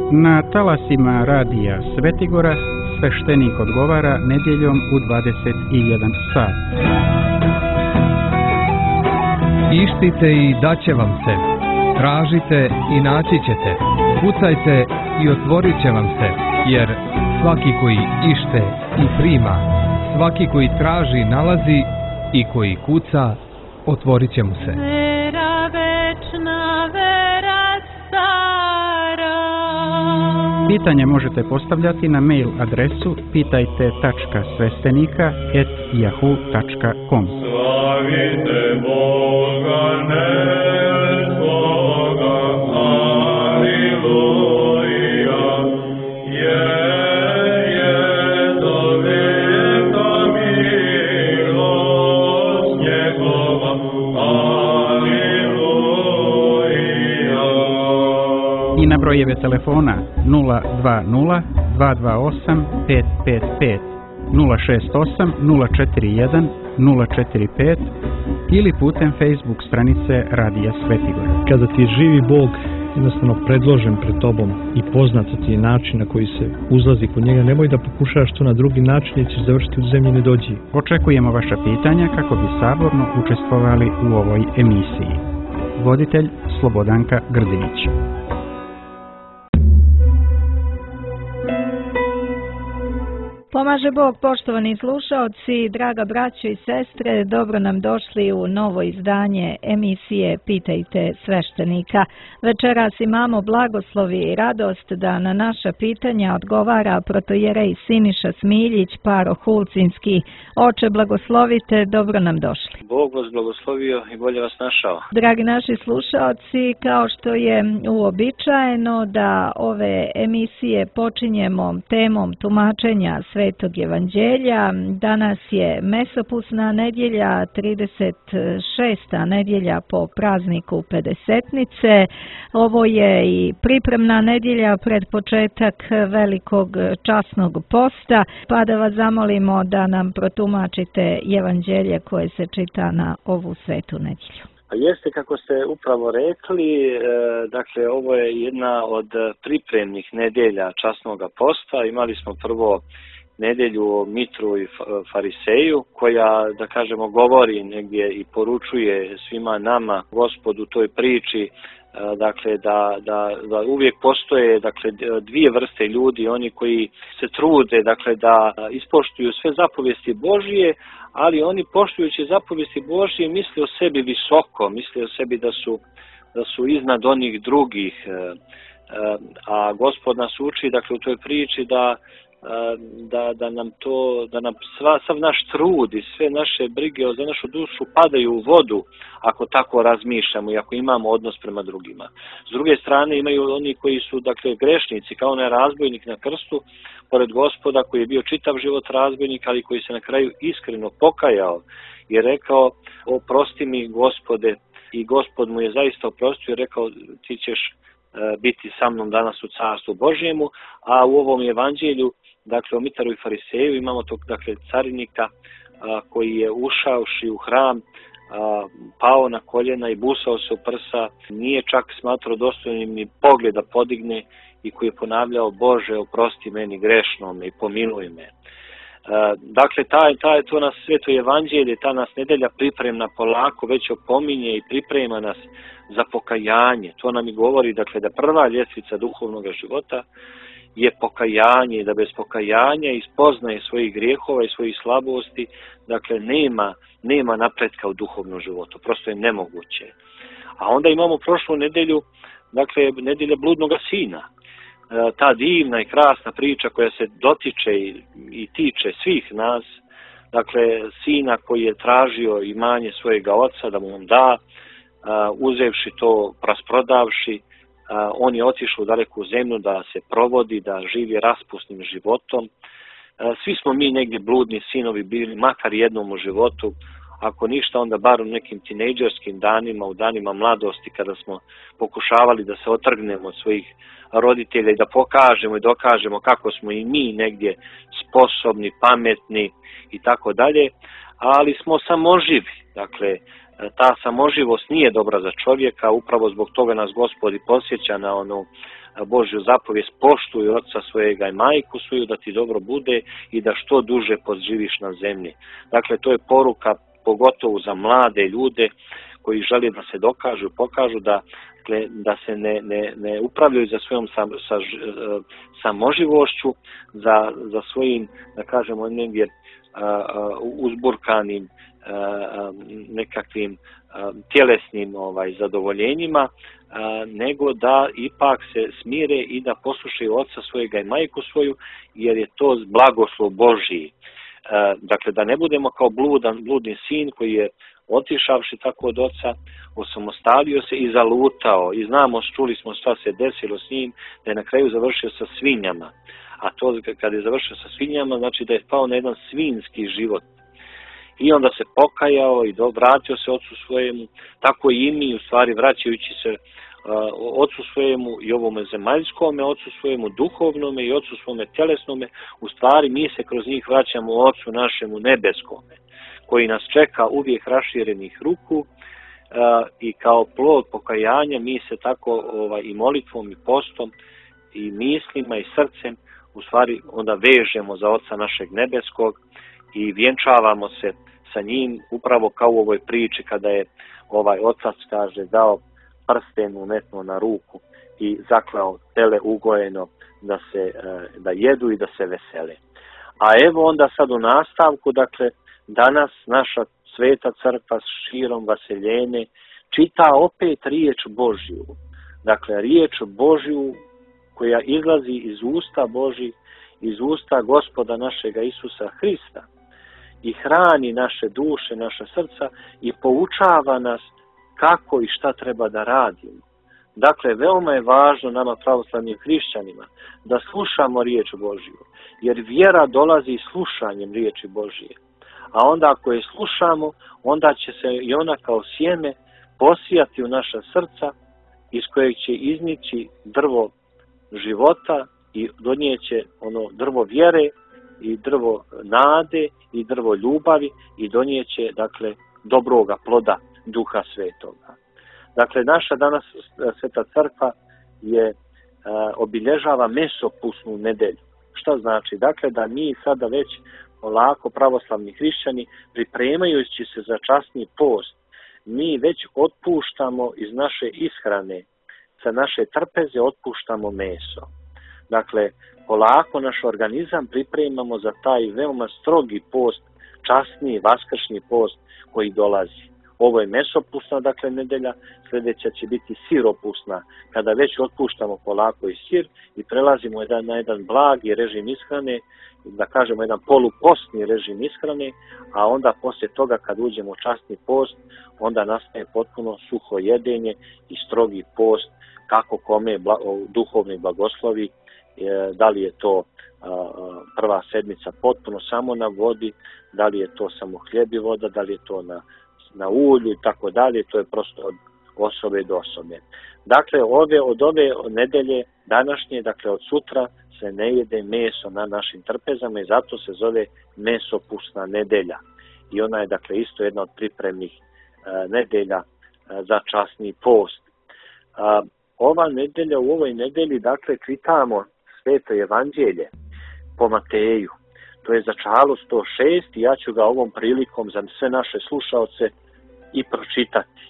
Na talasima radija Svetigora sveštenik odgovara nedjeljom u 21 sat. Ištite i daće vam se. Tražite i naći ćete. Kucajte i otvorit će vam se. Jer svaki koji ište i prima, svaki koji traži nalazi i koji kuca, otvorit će mu se. Vera večna, vera stara. Pitanje možete postavljati na mail adresu pitajte.svestenika@yahoo.com. Slavite Boga neskoga, aleluja, je do veka milost njegova, aleluja. I na brojeve telefona 020 228 555, 068 041 045 ili putem Facebook stranice Radija Svetigora. Kada ti je živi Bog jednostavno predložen pred tobom i poznat ti je način na koji se uzlazi kod njega, nemoj da pokušaš to na drugi način jer ćeš završiti u zemlji nedođi. Očekujemo vaša pitanja kako bi saborno učestvovali u ovoj emisiji. Voditelj Slobodanka Grdinić. Pomaže Bog, poštovani slušaoci, draga braćo i sestre, dobro nam došli u novo izdanje emisije Pitajte sveštenika. Večeras imamo blagoslovi i radost da na naša pitanja odgovara protojerej Siniša Smiljić, paroh Ulcinski. Oče, blagoslovite, dobro nam došli. Bog vas blagoslovio i bolje vas našao. Dragi naši slušaoci, kao što je uobičajeno da ove emisije počinjemo temom tumačenja Svetog evanđelja. Danas je mesopusna nedjelja, 36. nedjelja po prazniku Pedesetnice. Ovo je i pripremna nedjelja pred početak velikog časnog posta, pa da vas zamolimo da nam protumačite evanđelje koje se čita na ovu svetu nedjelju. Jeste, kako ste upravo rekli, dakle ovo je jedna od pripremnih nedjelja časnog posta. Imali smo prvo nedjelju o Mitru i Fariseju, koja, da kažemo, govori negdje i poručuje svima nama, Gospodu, toj priči, dakle da uvijek postoje, dakle, dvije vrste ljudi, oni koji se trude, dakle, da ispoštuju sve zapovijesti Božije, ali oni poštujući zapovijesti Božije misle o sebi visoko, misle o sebi da su iznad onih drugih, a Gospod nas uči, dakle, u toj priči da nam sav naš trud i sve naše brige za našu dušu padaju u vodu ako tako razmišljamo i ako imamo odnos prema drugima. S druge strane imaju oni koji su, dakle, grešnici, kao onaj razbojnik na krstu pored Gospoda koji je bio čitav život razbojnik, ali koji se na kraju iskreno pokajao i rekao: oprosti mi, Gospode, i Gospod mu je zaista oprostio i rekao: ti ćeš biti sa mnom danas u Carstvu Božjemu. A u ovom evanđelju, dakle, o Mitaru i Fariseju imamo tog, dakle, carinika koji je ušavši u hram pao na koljena i busao se u prsa, nije čak smatrao dostojnim ni pogleda podigne i koji je ponavljao: Bože, oprosti meni grešnom i pomiluj me. Dakle, to nas sveto evanđelje, ta nas nedelja pripremna polako već opominje i priprema nas za pokajanje. To nam i govori, dakle, da prva ljestvica duhovnog života je pokajanje, da bez pokajanja i spoznaje svojih grijehova i svojih slabosti, dakle, nema napretka u duhovnom životu, prosto je nemoguće. A onda imamo prošlu nedelju, dakle, nedelja bludnoga sina. Ta divna i krasna priča koja se dotiče i tiče svih nas, dakle, sina koji je tražio imanje svojega oca da mu on da, uzevši to, rasprodavši, on je otišao u daleku zemlju da se provodi, da živi raspusnim životom. Svi smo mi negdje bludni sinovi bili, makar jednom u životu, ako ništa onda bar u nekim tinejdžerskim danima, u danima mladosti, kada smo pokušavali da se otrgnemo od svojih roditelja i da pokažemo i dokažemo kako smo i mi negdje sposobni, pametni i tako dalje, ali smo samoživi. Dakle, ta samoživost nije dobra za čovjeka, upravo zbog toga nas Gospod i posjeća na onu Božju zapovijest: poštuj oca svojega i majku svoju, da ti dobro bude i da što duže podživiš na zemlji. Dakle, to je poruka pogotovo za mlade ljude koji žele da se dokažu, pokažu da se ne upravljaju za svojom samoživošću, za svojim, da kažemo, negdje uzburkanim nekakvim tjelesnim zadovoljenjima, nego da ipak se smire i da poslušaju oca svojega i majku svoju, jer je to blagoslov Božji. Dakle, da ne budemo kao bludni sin koji je otišavši tako od oca, osamostalio se i zalutao. I čuli smo šta se desilo s njim, da je na kraju završio sa svinjama. A to kad je završio sa svinjama, znači da je pao na jedan svinjski život. I onda se pokajao i vratio se ocu svojemu, tako i mi, u stvari, vraćajući se ocu svojemu i ovome zemaljskome, ocu svojemu duhovnome i ocu svome tjelesnome, u stvari mi se kroz njih vraćamo ocu našemu nebeskome, koji nas čeka uvijek raširenih ruku, i kao plod pokajanja mi se tako i molitvom i postom i mislima i srcem u stvari onda vežemo za oca našeg nebeskog i vjenčavamo se sa njim, upravo kao u ovoj priči kada je otac, kaže, dao prsten umetno na ruku i zaklao tele ugojeno da jedu i da se vesele. A evo onda sad u nastavku, dakle, danas naša Sveta crkva širom Vaseljene čita opet riječ Božju. Dakle, riječ Božju koja izlazi iz usta Božji, iz usta Gospoda našega Isusa Hrista i hrani naše duše, naša srca i poučava nas kako i šta treba da radimo. Dakle, veoma je važno nama pravoslavnim hrišćanima da slušamo riječ Božju, jer vjera dolazi slušanjem riječi Božje. A onda ako je slušamo, onda će se i ona kao sjeme posijati u naša srca, iz kojeg će iznići drvo života i donijeće ono drvo vjere i drvo nade i drvo ljubavi i donijeće, dakle, dobroga ploda Duha Svetoga. Dakle, naša danas Sveta crkva obilježava mesopusnu nedelju. Šta znači? Dakle, da mi sada već polako pravoslavni hrišćani, pripremajući se za časni post, mi već otpuštamo iz naše ishrane, sa naše trpeze otpuštamo meso. Dakle, polako naš organizam pripremamo za taj veoma strogi post, časni, vaskršnji post koji dolazi. Ovo je mesopusna, dakle, nedelja, sljedeća će biti siropusna, kada već otpuštamo polako i sir i prelazimo na jedan blagi režim ishrane, da kažemo jedan polupostni režim ishrane, a onda poslije toga kad uđemo u časni post, onda nastaje potpuno suho jedenje i strogi post, kako kome duhovni blagoslovi, da li je to prva sedmica potpuno samo na vodi, da li je to samo hljeb i voda, da li je to na ulju i tako dalje, to je prosto od osobe do osobe. Dakle, od ove nedelje današnje, dakle od sutra, se ne jede meso na našim trpezama i zato se zove mesopusna nedelja. I ona je, dakle, isto jedna od pripremnih nedelja za časni post. Ova nedelja, u ovoj nedelji, dakle, čitamo Sveto evanđelje po Mateju. To je začalo 106 i ja ću ga ovom prilikom za sve naše slušaoce i pročitati.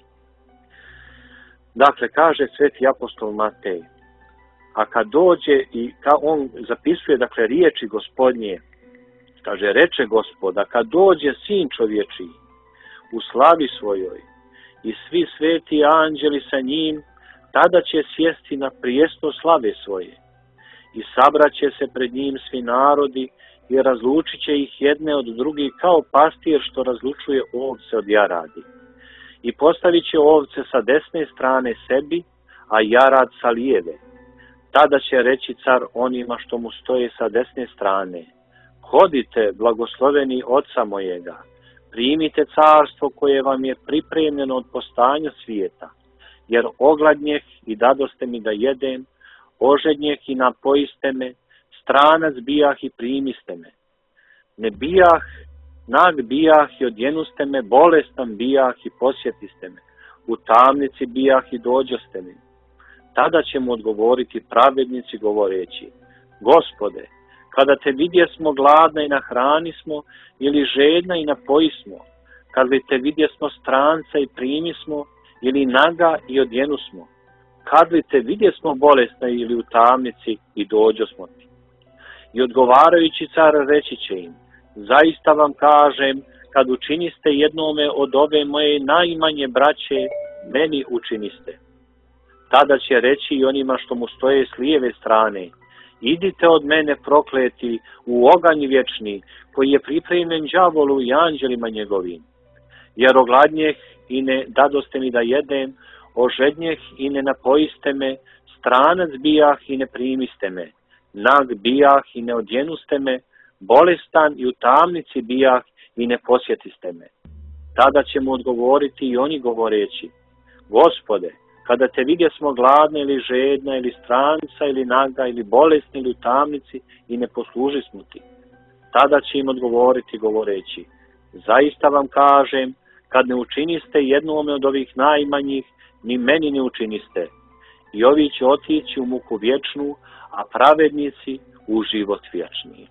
Dakle, kaže sveti apostol Matej, a kad dođe i on zapisuje, dakle, riječi Gospodnje, kaže, reče Gospod, a kad dođe Sin čovječiji u slavi svojoj i svi sveti anđeli sa njim, tada će sjesti na prijesto slave svoje i sabraće se pred njim svi narodi i razlučit će ih jedne od drugih kao pastir što razlučuje ovce od jaradi. I postavit će ovce sa desne strane sebi, a jarad sa lijeve. Tada će reći car onima što mu stoje sa desne strane, hodite, blagosloveni oca mojega, primite carstvo koje vam je pripremljeno od postanja svijeta, jer ogladnjeh i dadoste mi da jedem, ožednjeh i napojiste me, stranac bijah i primiste me. Ne bijah Nag bijah i odjenuste me, bolestan bijah i posjetiste me. U tamnici bijah i dođoste mi. Tada će mu odgovoriti pravednici govoreći: Gospode, kada te vidjesmo gladna i nahranismo, ili žedna i napojismo, kad li te vidjesmo stranca i primismo, ili naga i odjenusmo, kad li te vidjesmo bolesna ili u tamnici i dođosmo ti. I odgovarajući car reći će im: zaista vam kažem, kad učiniste jednome od ove moje najmanje braće, meni učiniste. Tada će reći i onima što mu stoje s lijeve strane: idite od mene prokleti u oganj vječni, koji je pripremljen đavolu i anđelima njegovim. Jer ogladnjeh i ne dadoste mi da jedem, ožednjeh i ne napojiste me, stranac bijah i ne primiste me, nag bijah i ne odjenuste me, bolestan i u tamnici bijah i ne posjetiste me. Tada će mu odgovoriti i oni govoreći: Gospode, kada te vidjesmo gladna ili žedna ili stranca ili naga ili bolesna ili u tamnici i ne poslužismo ti. Tada će im odgovoriti govoreći: zaista vam kažem, kad ne učiniste jednome od ovih najmanjih, ni meni ne učiniste. I ovi će otići u muku vječnu, a pravednici u život vječni.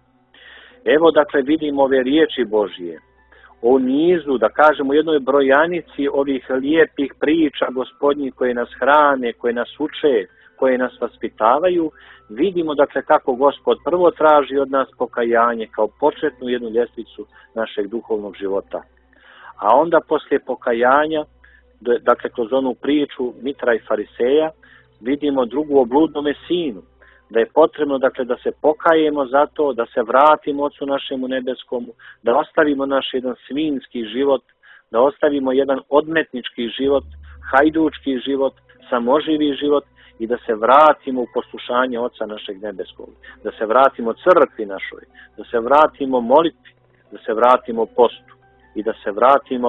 Evo dakle vidimo ove riječi Božje. O nizu, da kažemo, jednoj brojanici ovih lijepih priča Gospodnjih koje nas hrane, koje nas uče, koje nas vaspitavaju, vidimo dakle kako Gospod prvo traži od nas pokajanje kao početnu jednu ljestvicu našeg duhovnog života. A onda poslije pokajanja, dakle kroz onu priču Mitra i Fariseja, vidimo drugu o bludnome sinu. Da je potrebno dakle da se pokajemo za to, da se vratimo Ocu našemu nebeskomu, da ostavimo naš jedan svinjski život, da ostavimo jedan odmetnički život, hajdučki život, samoživi život i da se vratimo u poslušanje Oca našeg nebeskog, da se vratimo crkvi našoj, da se vratimo molitvi, da se vratimo postu i da se vratimo,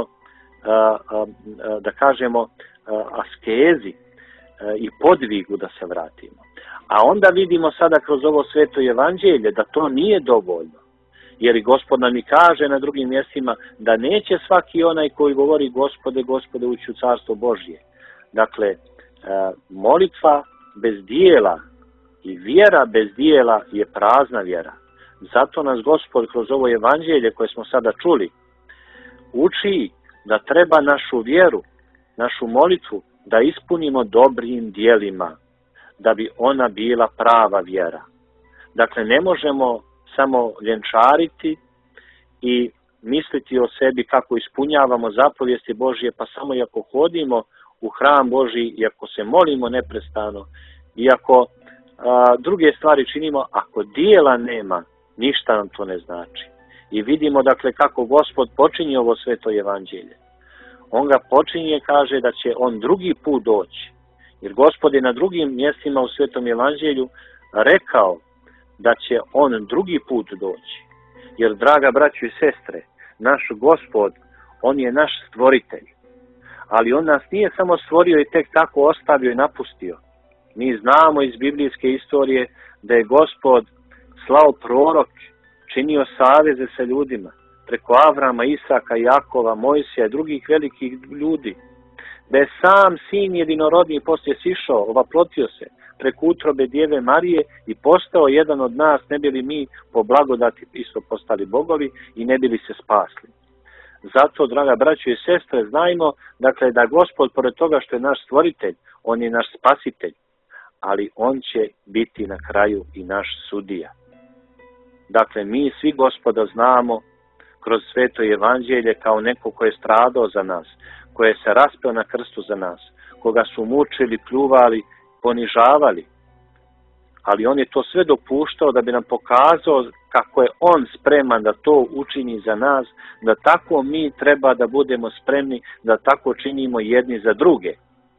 da kažemo, askezi i podvigu da se vratimo. A onda vidimo sada kroz ovo sveto evanđelje da to nije dovoljno. Jer i Gospod nam i kaže na drugim mjestima da neće svaki onaj koji govori Gospode, Gospode ući u carstvo Božje. Dakle, molitva bez dijela i vjera bez dijela je prazna vjera. Zato nas Gospod kroz ovo evanđelje koje smo sada čuli uči da treba našu vjeru, našu molitvu da ispunimo dobrim dijelima, da bi ona bila prava vjera. Dakle, ne možemo samo ljenčariti i misliti o sebi kako ispunjavamo zapovijesti Božje, pa samo i ako hodimo u hram Božji i ako se molimo neprestano, i ako druge stvari činimo, ako dijela nema, ništa nam to ne znači. I vidimo dakle kako Gospod počinje ovo sveto evanđelje. On ga počinje, kaže da će on drugi put doći. Jer Gospod je na drugim mjestima u svetom evanđelju rekao da će on drugi put doći. Jer, draga braćo i sestre, naš Gospod, on je naš stvoritelj. Ali on nas nije samo stvorio i tek tako ostavio i napustio. Mi znamo iz biblijske istorije da je Gospod slao prorok, činio saveze sa ljudima, preko Avrama, Isaka, Jakova, Mojsija i drugih velikih ljudi. Da je sam sin jedinorodni poslije sišao, ovaplotio se preko utrobe Djeve Marije i postao jedan od nas, ne bi li mi po blagodati isto postali bogovi i ne bi li se spasli. Zato, draga braćo i sestre, znajmo dakle, da Gospod, pored toga što je naš stvoritelj, on je naš spasitelj, ali on će biti na kraju i naš sudija. Dakle, mi svi Gospoda znamo kroz sveto evanđelje kao neko ko je stradao za nas, koji se raspeo na krstu za nas, koga su mučili, pljuvali, ponižavali. Ali on je to sve dopuštao da bi nam pokazao kako je on spreman da to učini za nas, da tako mi treba da budemo spremni, da tako činimo jedni za druge.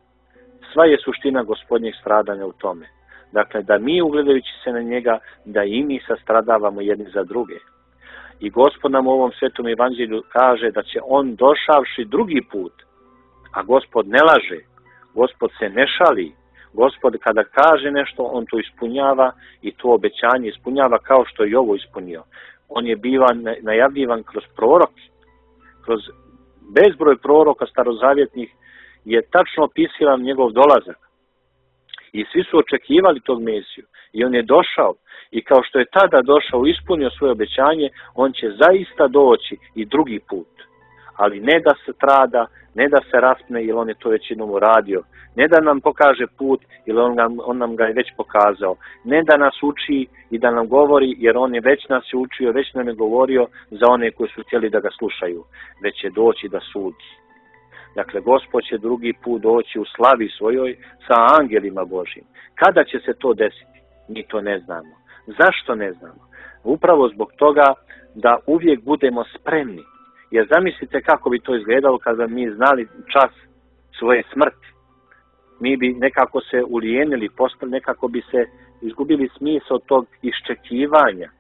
Sva je suština Gospodnjeg stradanja u tome. Dakle, da mi ugledajući se na njega, da i mi sastradavamo jedni za druge. I Gospod nam u ovom svetom evanđelju kaže da će on došavši drugi put, a Gospod ne laže, Gospod se ne šali, Gospod kada kaže nešto, on to ispunjava i to obećanje ispunjava kao što je ovo ispunio. On je bivan najavljivan kroz proroke, kroz bezbroj proroka starozavjetnih je tačno opisivan njegov dolazak. I svi su očekivali tog Mesiju. I on je došao. I kao što je tada došao, ispunio svoje obećanje, on će zaista doći i drugi put. Ali ne da se trada, ne da se raspne, jer on je to već jednom uradio. Ne da nam pokaže put, jer on nam ga je već pokazao. Ne da nas uči i da nam govori, jer on je već nas učio, već nam je govorio za one koji su htjeli da ga slušaju. Već će doći da sudi. Dakle, Gospod će drugi put doći u slavi svojoj sa angelima Božjim. Kada će se to desiti? Mi to ne znamo. Zašto ne znamo? Upravo zbog toga da uvijek budemo spremni. Jer zamislite kako bi to izgledalo kada mi znali čas svoje smrti. Mi bi nekako se ulijenili, nekako bi se izgubili smisao tog iščekivanja,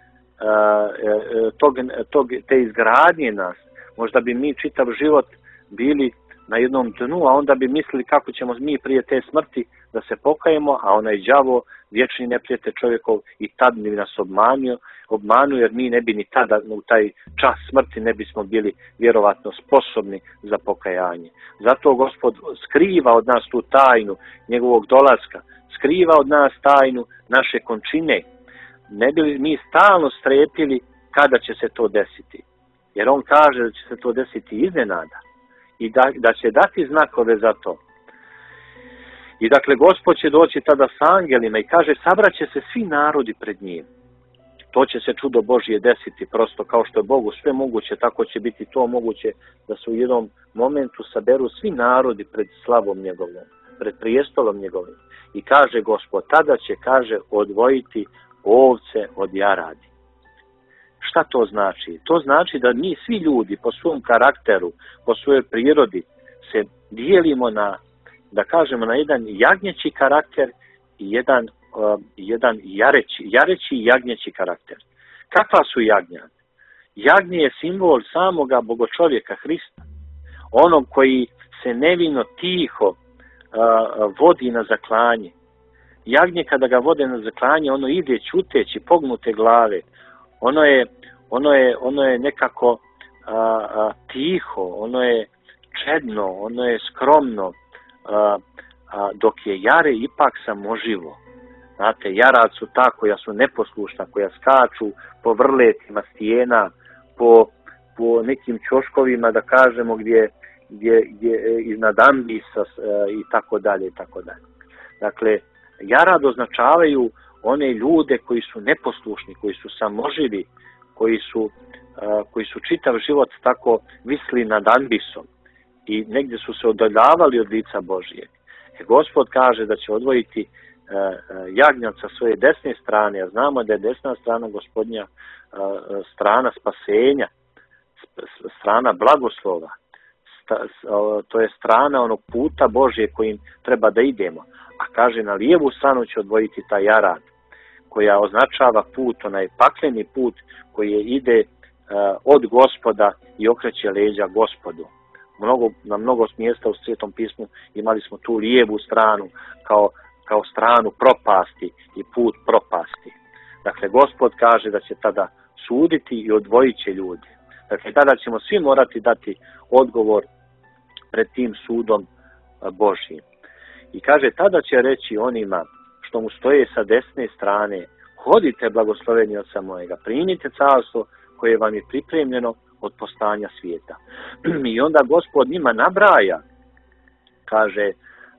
te izgradnje nas. Možda bi mi čitav život bili na jednom dnu, a onda bi mislili kako ćemo mi prije te smrti da se pokajemo, a onaj đavo, vječni neprijatelj čovjekov, i tad bi nas obmanuo, jer mi ne bi ni tada u taj čas smrti ne bismo bili vjerovatno sposobni za pokajanje. Zato Gospod skriva od nas tu tajnu njegovog dolaska, skriva od nas tajnu naše končine. Ne bi li mi stalno strepili kada će se to desiti. Jer on kaže da će se to desiti iznenada i da će dati znakove za to. I dakle, Gospod će doći tada s angelima i kaže, sabraće se svi narodi pred njim. To će se čudo Božje desiti, prosto kao što je Bogu sve moguće, tako će biti to moguće da se u jednom momentu saberu svi narodi pred slavom njegovom, pred prijestolom njegovim. I kaže Gospod, tada će, kaže, odvojiti ovce od jaradi. Šta to znači? To znači da mi svi ljudi po svom karakteru, po svojoj prirodi se dijelimo na, da kažemo, na jedan jagnjeći karakter i jedan jareći i jagnjeći karakter. Kakva su jagnjad? Jagnje je simbol samoga bogočovjeka Hrista. Onog koji se nevino tiho vodi na zaklanje. Jagnje kada ga vode na zaklanje, ono ide ćuteći, pognute glave. Ono je nekako tiho, ono je čedno, ono je skromno, dok je jare ipak samoživo. Znate, jarad su ta koja su neposlušna, koja skaču po vrletima stijena, po nekim ćoškovima, da kažemo, gdje iznad ambisa i tako dalje, i tako dalje. Dakle, jarad označavaju one ljude koji su neposlušni, koji su samoživi, koji su čitav život tako visli nad ambisom i negdje su se odaljavali od lica Božijeg. Gospod kaže da će odvojiti jagnjad sa svoje desne strane, a znamo da je desna strana Gospodnja strana spasenja, strana blagoslova, to je strana onog puta Božje kojim treba da idemo. A kaže, na lijevu stranu će odvojiti taj jarad, koja označava put, onaj pakleni put koji ide od Gospoda i okreće leđa Gospodu. Na mnogo mjesta u Svetom pismu imali smo tu lijevu stranu kao stranu propasti i put propasti. Dakle, Gospod kaže da će tada suditi i odvojit će ljudi. Dakle, tada ćemo svi morati dati odgovor pred tim sudom Božjim. I kaže, tada će reći onima što mu stoje sa desne strane, hodite blagosloveni Oca mojega, primite carstvo koje vam je pripremljeno od postanja svijeta. I onda Gospod njima nabraja, kaže,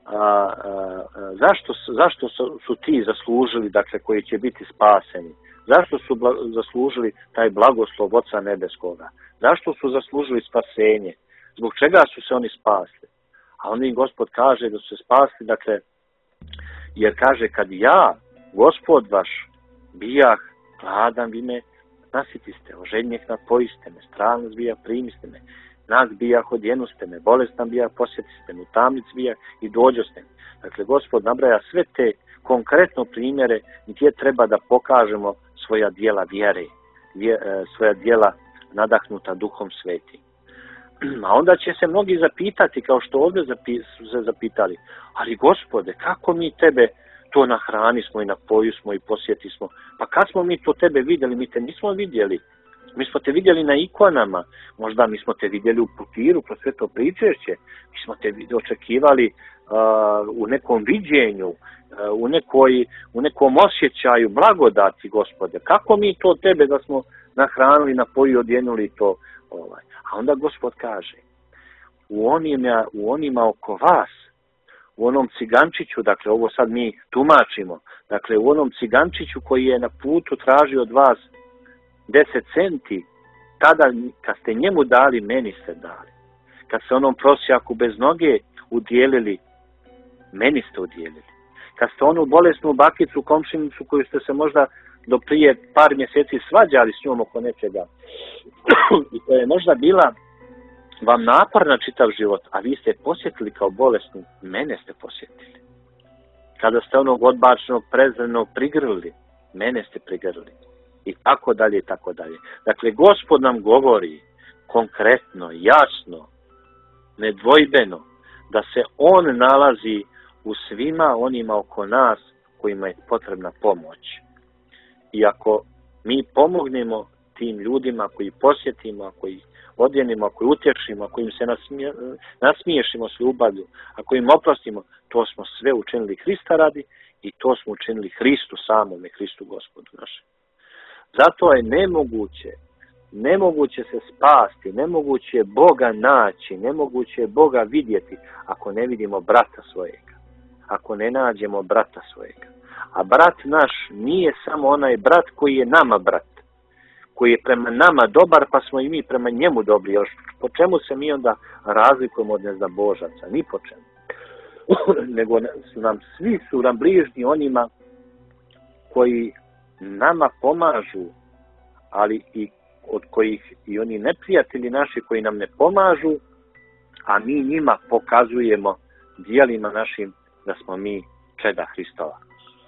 zašto su ti zaslužili, dakle, koji će biti spaseni? Zašto su zaslužili taj blagoslov Oca nebeskoga? Zašto su zaslužili spasenje? Zbog čega su se oni spasli? A onda im Gospod kaže da su se spasli, dakle, jer kaže, kad ja, Gospod vaš, bijah gladan, vi me nasitiste, ožednjeh napojiste me, stranost bijah primiste me, nag bijah odjenuste me, bolestan bijah posjetiste me, u tamnici bijah i dođoste me. Dakle, Gospod nabraja sve te konkretno primjere gdje treba da pokažemo svoja djela vjere, svoja djela nadahnuta Duhom Svetim. A onda će se mnogi zapitati, kao što ovdje su se zapitali, ali Gospode, kako mi tebe to na hrani smo i na poju smo i posjeti smo. Pa kad smo mi to tebe vidjeli? Mi te nismo vidjeli. Mi smo te vidjeli na ikonama, možda mi smo te vidjeli u putiru, kroz sve to pričešće, mi smo te očekivali u nekom viđenju, u nekom osjećaju blagodati, Gospode. Kako mi to tebe da smo nahranili, napojili, odjenuli to? A onda Gospod kaže, u onima oko vas, u onom cigančiću, dakle ovo sad mi tumačimo, dakle u onom cigančiću koji je na putu tražio od vas 10 centi, tada kad ste njemu dali, meni ste dali. Kad ste onom prosjaku bez noge udjelili, meni ste udjelili. Kad ste onu bolesnu bakicu, komšinicu koju ste se možda do prije par mjeseci svađali s njom oko nečega, i to je možda bila vam napor na čitav život, a vi ste posjetili kao bolesnu, mene ste posjetili. Kada ste onog odbačenog, prezrenog prigrlili, mene ste prigrlili. I tako dalje, i tako dalje. Dakle, Gospod nam govori konkretno, jasno, nedvojbeno, da se On nalazi u svima onima oko nas kojima je potrebna pomoć. I ako mi pomognemo tim ljudima koji posjetimo, ako ih odjenimo, ako ih utješimo, ako im se nasmiješimo s ljubavlju, ako im oprostimo, to smo sve učinili Hrista radi i to smo učinili Hristu samome, Hristu Gospodu našem. Zato je nemoguće se spasti, nemoguće je Boga naći, nemoguće je Boga vidjeti ako ne vidimo brata svojega, ako ne nađemo brata svojega. A brat naš nije samo onaj brat koji je nama brat, koji je prema nama dobar, pa smo i mi prema njemu dobri. Još po čemu se mi onda razlikujemo od neznabožaca? Ni po čemu. Nego svi su nam bližnji onima koji nama pomažu, ali i od kojih i oni neprijatelji naši koji nam ne pomažu, a mi njima pokazujemo djelima našim da smo mi čeda Hristova.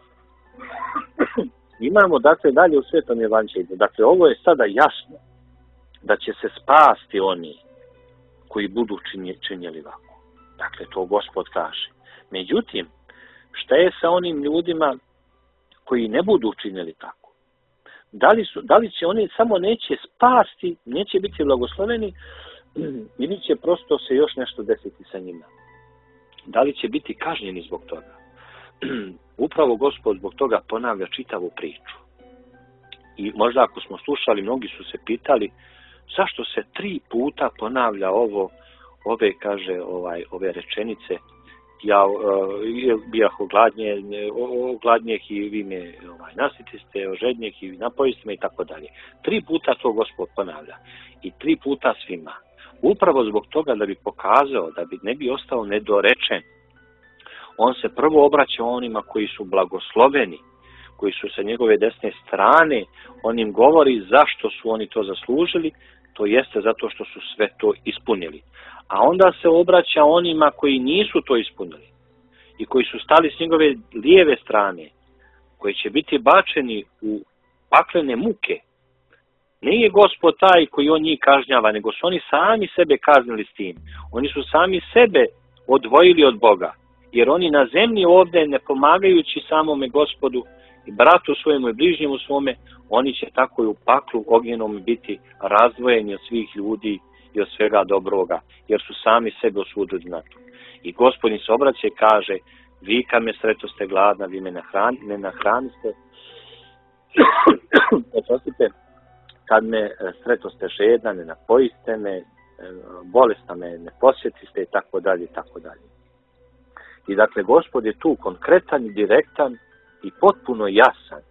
Imamo dakle dalje u Svetom Evanđelju. Dakle, ovo je sada jasno da će se spasti oni koji budu činjeli ovako. Dakle, to Gospod kaže. Međutim, šta je sa onim ljudima koji ne budu činjeli tako? Da li će oni samo neće spasti, neće biti blagosloveni, ili će prosto se još nešto desiti sa njima? Da li će biti kažnjeni zbog toga? Upravo Gospod zbog toga ponavlja čitavu priču. I možda ako smo slušali, mnogi su se pitali zašto se 3 puta ponavlja ove rečenice, ja bijah ogladnjeh i vi me nasitiste, ožednjeh i napojiste me i tako dalje. 3 puta to Gospod ponavlja. I 3 puta svima. Upravo zbog toga da bi pokazao, da ne bi ostao nedorečen. On se prvo obraća onima koji su blagosloveni, koji su sa njegove desne strane, on im govori zašto su oni to zaslužili, to jeste zato što su sve to ispunili. A onda se obraća onima koji nisu to ispunili i koji su stali s njegove lijeve strane, koji će biti bačeni u paklene muke. Nije Gospod taj koji on njih kažnjava, nego su oni sami sebe kaznili s tim. Oni su sami sebe odvojili od Boga. Jer oni na zemlji ovdje, ne pomagajući samome Gospodu i bratu svojemu i bližnjemu svome, oni će tako i u paklu ognjenom biti razdvojeni od svih ljudi i od svega dobroga, jer su sami sebe osudili na to. I Gospodin se obraća i kaže, vi kad me sretoste gladna, vi me nahraniste, oprostite, kad me sretoste žedna, ne napojiste me, bolesna me ne posjetiste i tako dalje, i tako dalje. I dakle, Gospod je tu konkretan, direktan i potpuno jasan.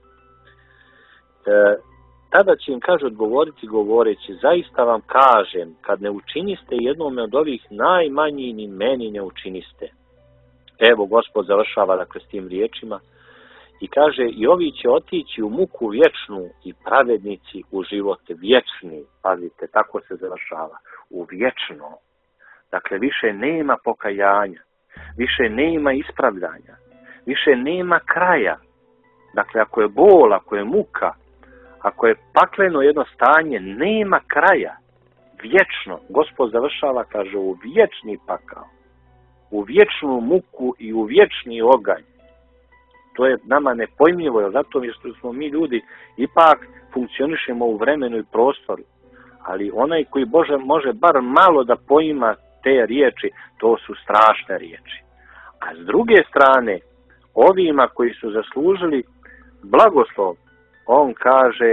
Tada će im, kaže, odgovoriti govoreći, zaista vam kažem, kad ne učiniste jednome od ovih najmanjih, ni meni ne učiniste. Evo, Gospod završava dakle s tim riječima i kaže, i ovi će otići u muku vječnu i pravednici u život vječni. Pazite, tako se završava. U vječno. Dakle, više nema pokajanja. Više nema ispravljanja, više nema kraja. Dakle, ako je bol, ako je muka, ako je pakleno jedno stanje, nema kraja. Vječno. Gospod završava, kaže, u vječni pakao, u vječnu muku i u vječni oganj. to je nama nepojmljivo, jer zato što smo mi ljudi ipak funkcionišemo u vremenu i prostoru. Ali onaj koji može bar malo da poima te riječi, to su strašne riječi. A s druge strane, ovima koji su zaslužili blagoslov, on kaže,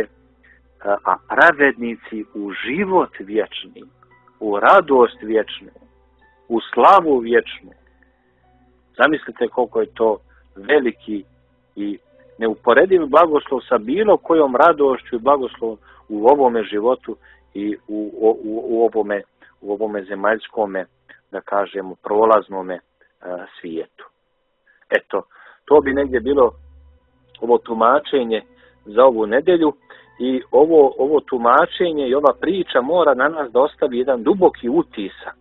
a pravednici u život vječni, u radost vječnu, u slavu vječnu. Zamislite koliko je to veliki i neuporedivi blagoslov sa bilo kojom radošću i blagoslovom u ovome životu i u ovome zemaljskome, da kažemo, prolaznome svijetu. Eto, to bi negdje bilo ovo tumačenje za ovu nedelju i ovo tumačenje i ova priča mora na nas da ostavi jedan duboki utisak,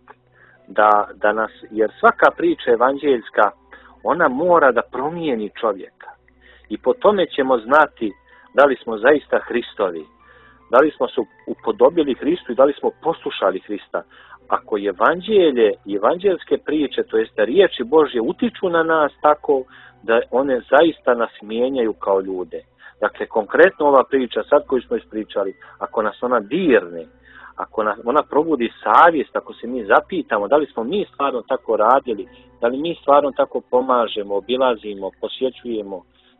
da nas, jer svaka priča evanđeljska, ona mora da promijeni čovjeka. I po tome ćemo znati da li smo zaista Hristovi, da li smo se upodobili Hristu i da li smo poslušali Hrista. Ako evanđelje i evanđelske priče, to jeste riječi Božje, utiču na nas tako da one zaista nas mijenjaju kao ljude. Dakle, konkretno ova priča, sad koju smo ispričali, ako nas ona dirne, ako ona probudi savjest, ako se mi zapitamo da li smo mi stvarno tako radili, da li mi stvarno tako pomažemo, obilazimo, posjećujemo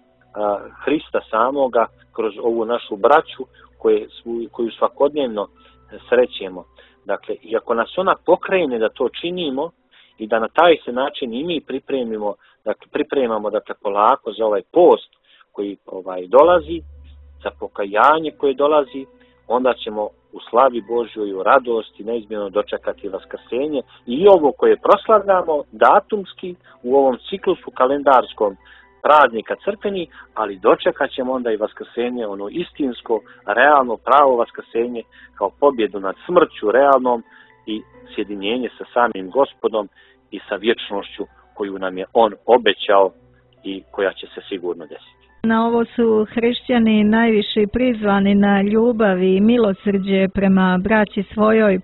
Hrista samoga kroz ovu našu braću koju svakodnevno srećemo. Dakle, i ako nas ona pokrene da to činimo i da na taj se način i mi pripremamo polako za ovaj post koji dolazi, za pokajanje koje dolazi, onda ćemo u slavi Božjoj i u radosti neizmjerno dočekati vaskrsenje i ovo koje proslavljamo datumski u ovom ciklusu kalendarskom praznika crkveni, ali dočekat ćemo onda i vaskrsenje, ono istinsko, realno, pravo vaskrsenje kao pobjedu nad smrću realnom i sjedinjenje sa samim Gospodom i sa vječnošću koju nam je On obećao i koja će se sigurno desiti. Na ovo su hrišćani najviše prizvani, na ljubav i milosrđe prema braći svojoj.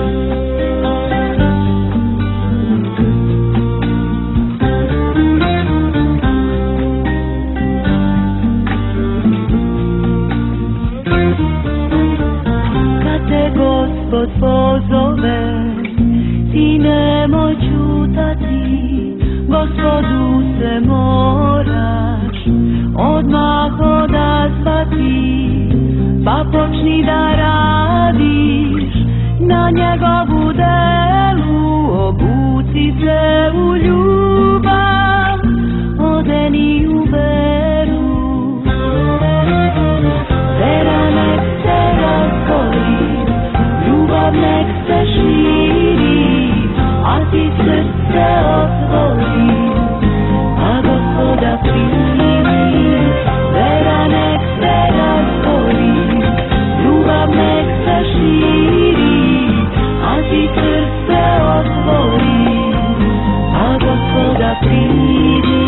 Kad te Gospod pozove, ti nemoj čutati, Gospodu se moraš odmah odazvati, pa počni da radiš na njegovu delu, obuci se u ljubav, odeni u veru. Vera nek se razgori, ljubav nek se širi, a ti srce otvori, a Gospoda primi. Vera nek se razgori, ljubav nek se širi, a ti srce otvori, a Gospoda primi.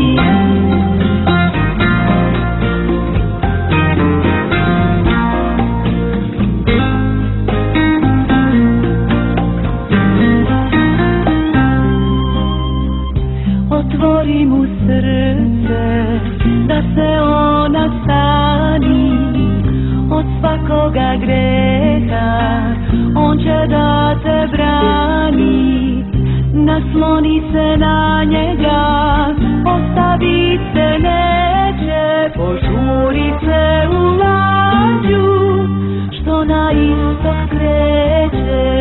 Otvori mu srce, da se on nastani od svakoga greha, on će da te brani. Nasloni se na njega, ostavi se neće, požuri se u lađu, što na istok kreće.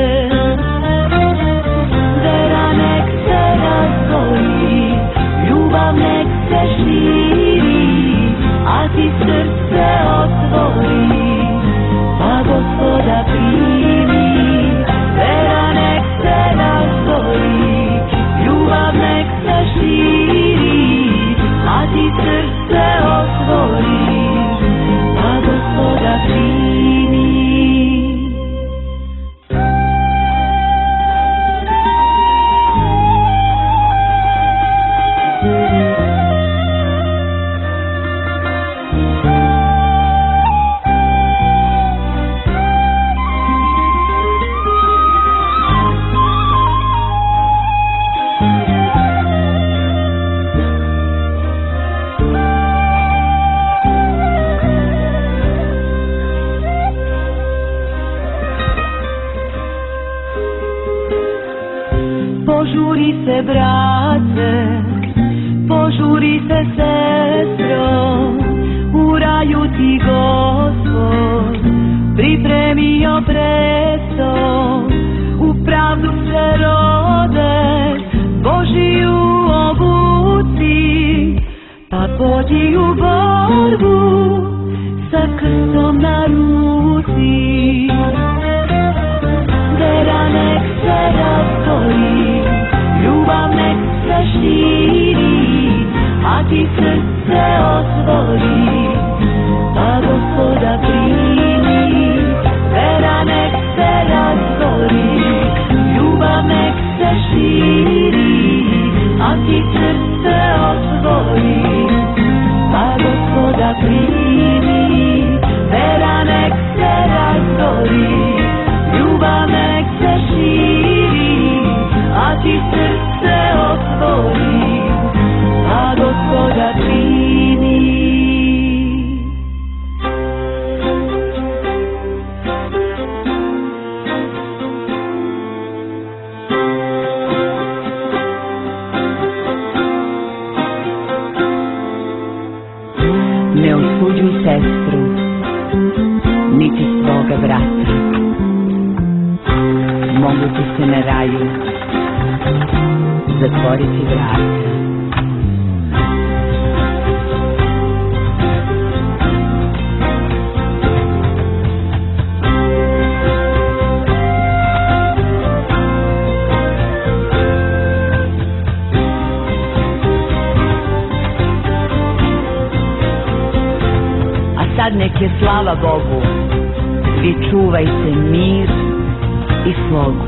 Vera nek se razgori, ljubav nek se širi, a ti srce otvori, pa Gospoda primi. Vera nek se razgori, ljubav nek se širi, a ti srce otvori, pa Gospoda primi. svoje brate, požuri se sestro, u raju ti Gospod pripremio presto, u pravdu se rode, Božiju obuci, pa pođi u borbu sa krstom na ruci. Vera nek se razgori, ljubav nek se širi, a ti srce otvori, pa Gospoda primi. Vera nek se razgori, ljubav nek se širi, a ti srce otvori, pa Gospoda primi. Vera nek se razgori, ljubav nek se širi, a ti srce otvori, pa Gospoda primi. Ne osuđuj sestru, niti svoga brata. Mogu ti se na raju zatvoriti vrata. Sad nek je slava Bogu, vi čuvajte mir i slogu.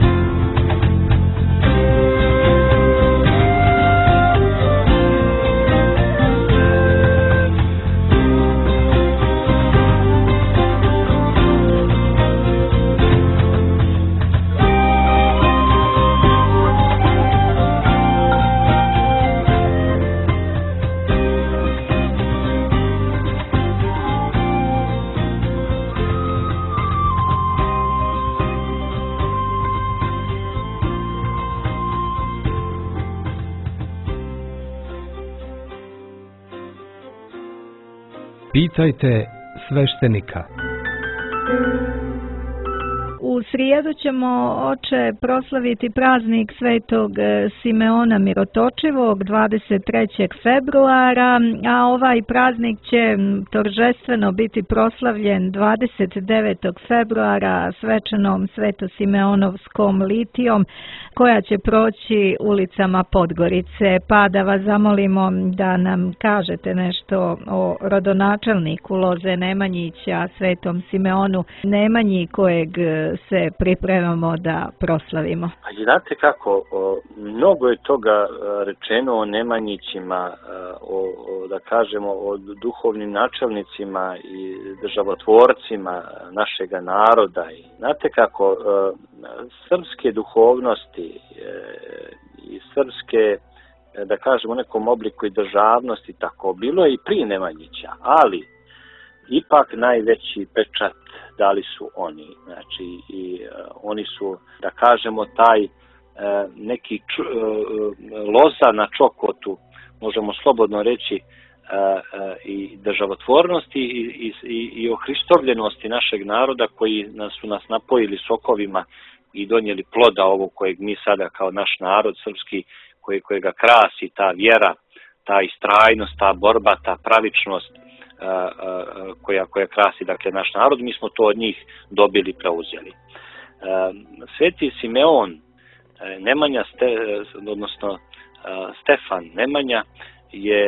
Pitajte sveštenika. U srijedu ćemo, oče, proslaviti praznik Svetog Simeona Mirotočivog 23. februara, a ovaj praznik će торжествено biti proslavljen 29. februara svečanom Sveto-Simeonovskom litijom koja će proći ulicama Podgorice. Pa da vas zamolimo da nam kažete nešto o rodonačelniku Loze Nemanjića, Svetom Simeonu Nemanji, kojeg se pripremamo da proslavimo. Znate kako, mnogo je toga rečeno o Nemanjićima, da kažemo, o duhovnim načelnicima i državotvorcima našega naroda. I znate kako, srpske duhovnosti i srpske, da kažemo, u nekom obliku i državnosti, tako bilo je i prije Nemanjića, ali ipak najveći pečat dali su oni. Znači, i oni su, da kažemo, taj neki loza na čokotu, možemo slobodno reći, i državotvornosti i ohristovljenosti našeg naroda, koji su nas napojili sokovima i donijeli ploda ovog kojeg mi sada kao naš narod srpski, kojega krasi ta vjera, ta istrajnost, ta borba, ta pravičnost koja krasi, dakle, naš narod. Mi smo to od njih dobili, preuzeli. Sveti Simeon Nemanja, odnosno Stefan Nemanja, je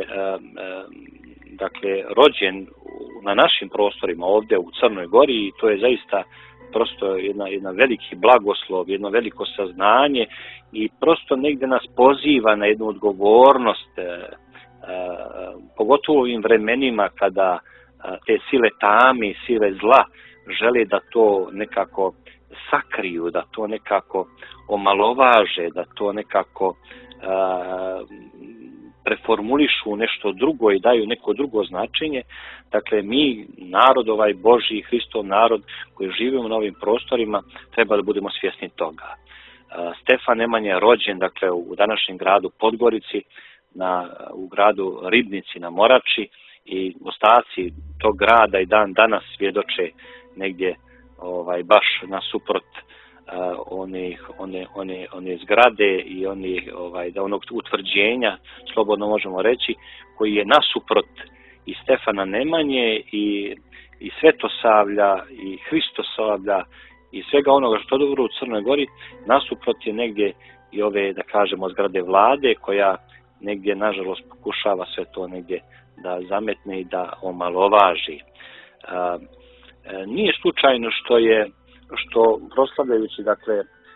dakle rođen na našim prostorima ovdje u Crnoj Gori i to je zaista prosto jedna veliki blagoslov, jedno veliko saznanje i prosto negdje nas poziva na jednu odgovornost, pogotovo u ovim vremenima kada te sile tame, sile zla žele da to nekako sakriju, da to nekako omalovaže, da to nekako preformulišu nešto drugo i daju neko drugo značenje. Dakle, mi, narod ovaj Božji, Hristov narod koji živimo na ovim prostorima, treba da budemo svjesni toga. Stefan Nemanja je rođen, dakle, u današnjem gradu Podgorici, u gradu Ribnici na Morači, i ostaci tog grada i dan danas svjedoče negdje baš nasuprot one zgrade i onog utvrđenja, slobodno možemo reći, koji je nasuprot i Stefana Nemanje i Svetosavlja i Hristosavlja i svega onoga što dobro u Crnoj Gori. Nasuprot je negdje i ove, da kažemo, zgrade vlade, koja negdje nažalost pokušava sve to negdje da zametne i da omalovaži. Nije slučajno što proslavljajući, dakle,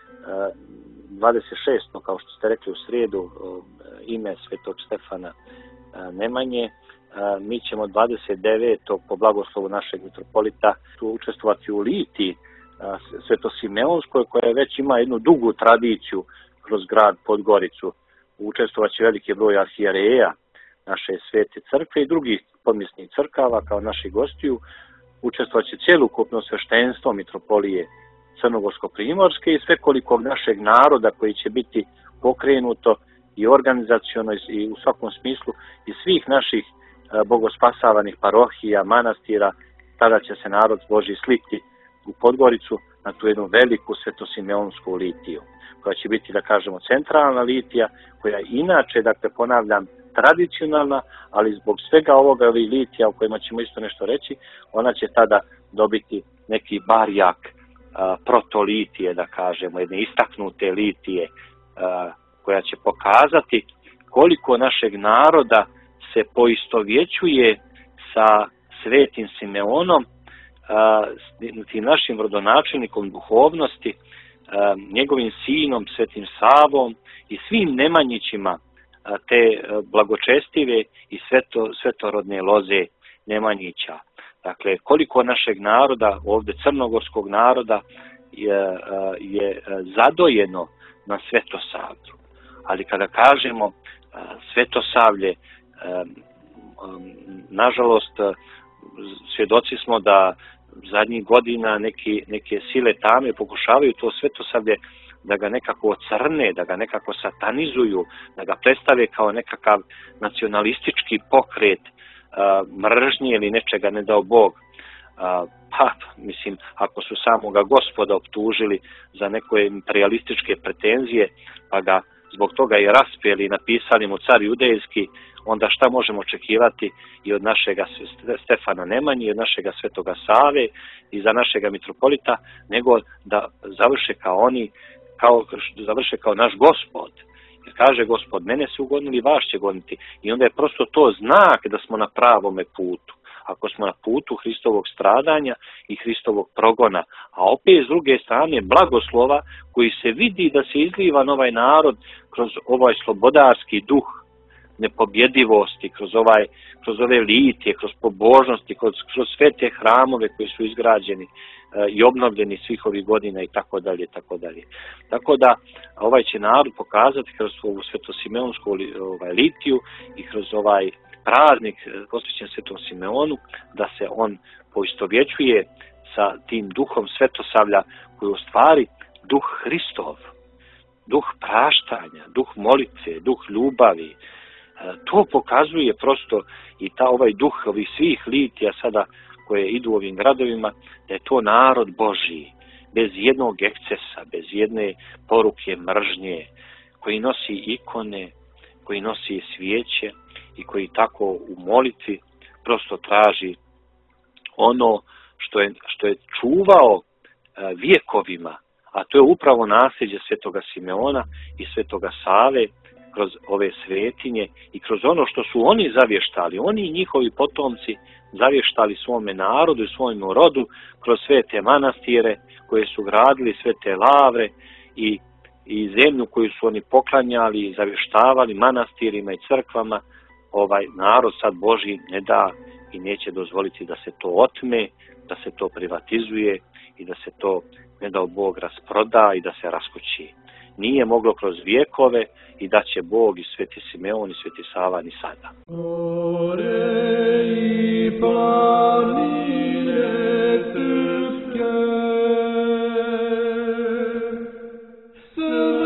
26. kao što ste rekli u srijedu, ime svetog Stefana Nemanje, mi ćemo 29. po blagoslovu našeg mitropolita učestvovati u litiji Svetosimeonskoj, koja već ima jednu dugu tradiciju kroz grad Podgoricu. Učestvovat će veliki broj arhijereja naše svete crkve i drugih pomjesnih crkava kao naših gostiju. Učestvovat će cjelokupno sveštenstvo mitropolije Crnogorsko-primorske i svekolikog našeg naroda koji će biti pokrenuto i organizaciono i u svakom smislu i svih naših bogospasavanih parohija, manastira. Tada će se narod Božji sliti u Podgoricu na tu jednu veliku svetosimeonsku litiju, koja će biti, da kažemo, centralna litija, koja je inače, dakle, ponavljam, tradicionalna, ali zbog svega ovoga litija o kojima ćemo isto nešto reći, ona će tada dobiti neki barjak protolitije, da kažemo, jedne istaknute litije, koja će pokazati koliko našeg naroda se poistovjećuje sa svetim Simeonom, tim našim rodonačelnikom duhovnosti, njegovim sinom svetim Savom i svim Nemanjićima te blagočestive i svetorodne loze Nemanjića. Dakle, koliko našeg naroda, ovdje crnogorskog naroda, je zadojeno na Svetosavlju. Ali kada kažemo Svetosavlje, nažalost, svjedoci smo da zadnjih godina neke sile tame pokušavaju to Svetosavlje da ga nekako ocrne, da ga nekako satanizuju, da ga predstave kao nekakav nacionalistički pokret mržnje ili nečega, ne dao Bog. Pa, mislim, ako su samoga Gospoda optužili za neke imperialističke pretenzije, pa ga zbog toga i raspjeli i napisali mu car judejski, onda šta možemo očekivati i od našega Stefana Nemanje, i od našega svetoga Save i za našega mitropolita, nego da završe kao oni, završe kao naš Gospod. Jer kaže Gospod, mene su ugonili, vas će goniti. I onda je prosto to znak da smo na pravome putu. Ako smo na putu Hristovog stradanja i Hristovog progona, a opet s druge strane blagoslova koji se vidi da se izliva na ovaj narod kroz ovaj slobodarski duh nepobjedivosti, kroz ove litije, kroz pobožnosti, kroz sve te hramove koji su izgrađeni i obnovljeni svih ovih godina i tako dalje, tako dalje. Tako da ovaj će narod pokazati kroz ovu svetosimeonsku litiju i kroz ovaj praznik posvećen Svetom Simeonu, da se on poistovjećuje sa tim duhom Svetosavlja, koji je u stvari duh Hristov, duh praštanja, duh molitve, duh ljubavi. To pokazuje prosto i ovaj duh ovih svih litija sada koje idu ovim gradovima, da je to narod Božji, bez jednog ekscesa, bez jedne poruke mržnje, koji nosi ikone, koji nosi svijeće i koji tako u molitvi prosto traži ono što je čuvao vjekovima, a to je upravo nasljeđe svetoga Simeona i svetoga Save, kroz ove svetinje i kroz ono što su oni zavještali, oni i njihovi potomci zavještali svome narodu i svojom rodu kroz sve te manastire koje su gradili, sve te lavre i zemlju koju su oni poklanjali i zavještavali manastirima i crkvama. Ovaj narod sad Božji ne da i neće dozvoliti da se to otme, da se to privatizuje i da se to, ne dao Bog, rasproda i da se raskući. Nije moglo kroz vjekove i da će Bog i sveti Simeon i sveti Sava ni sada. Ore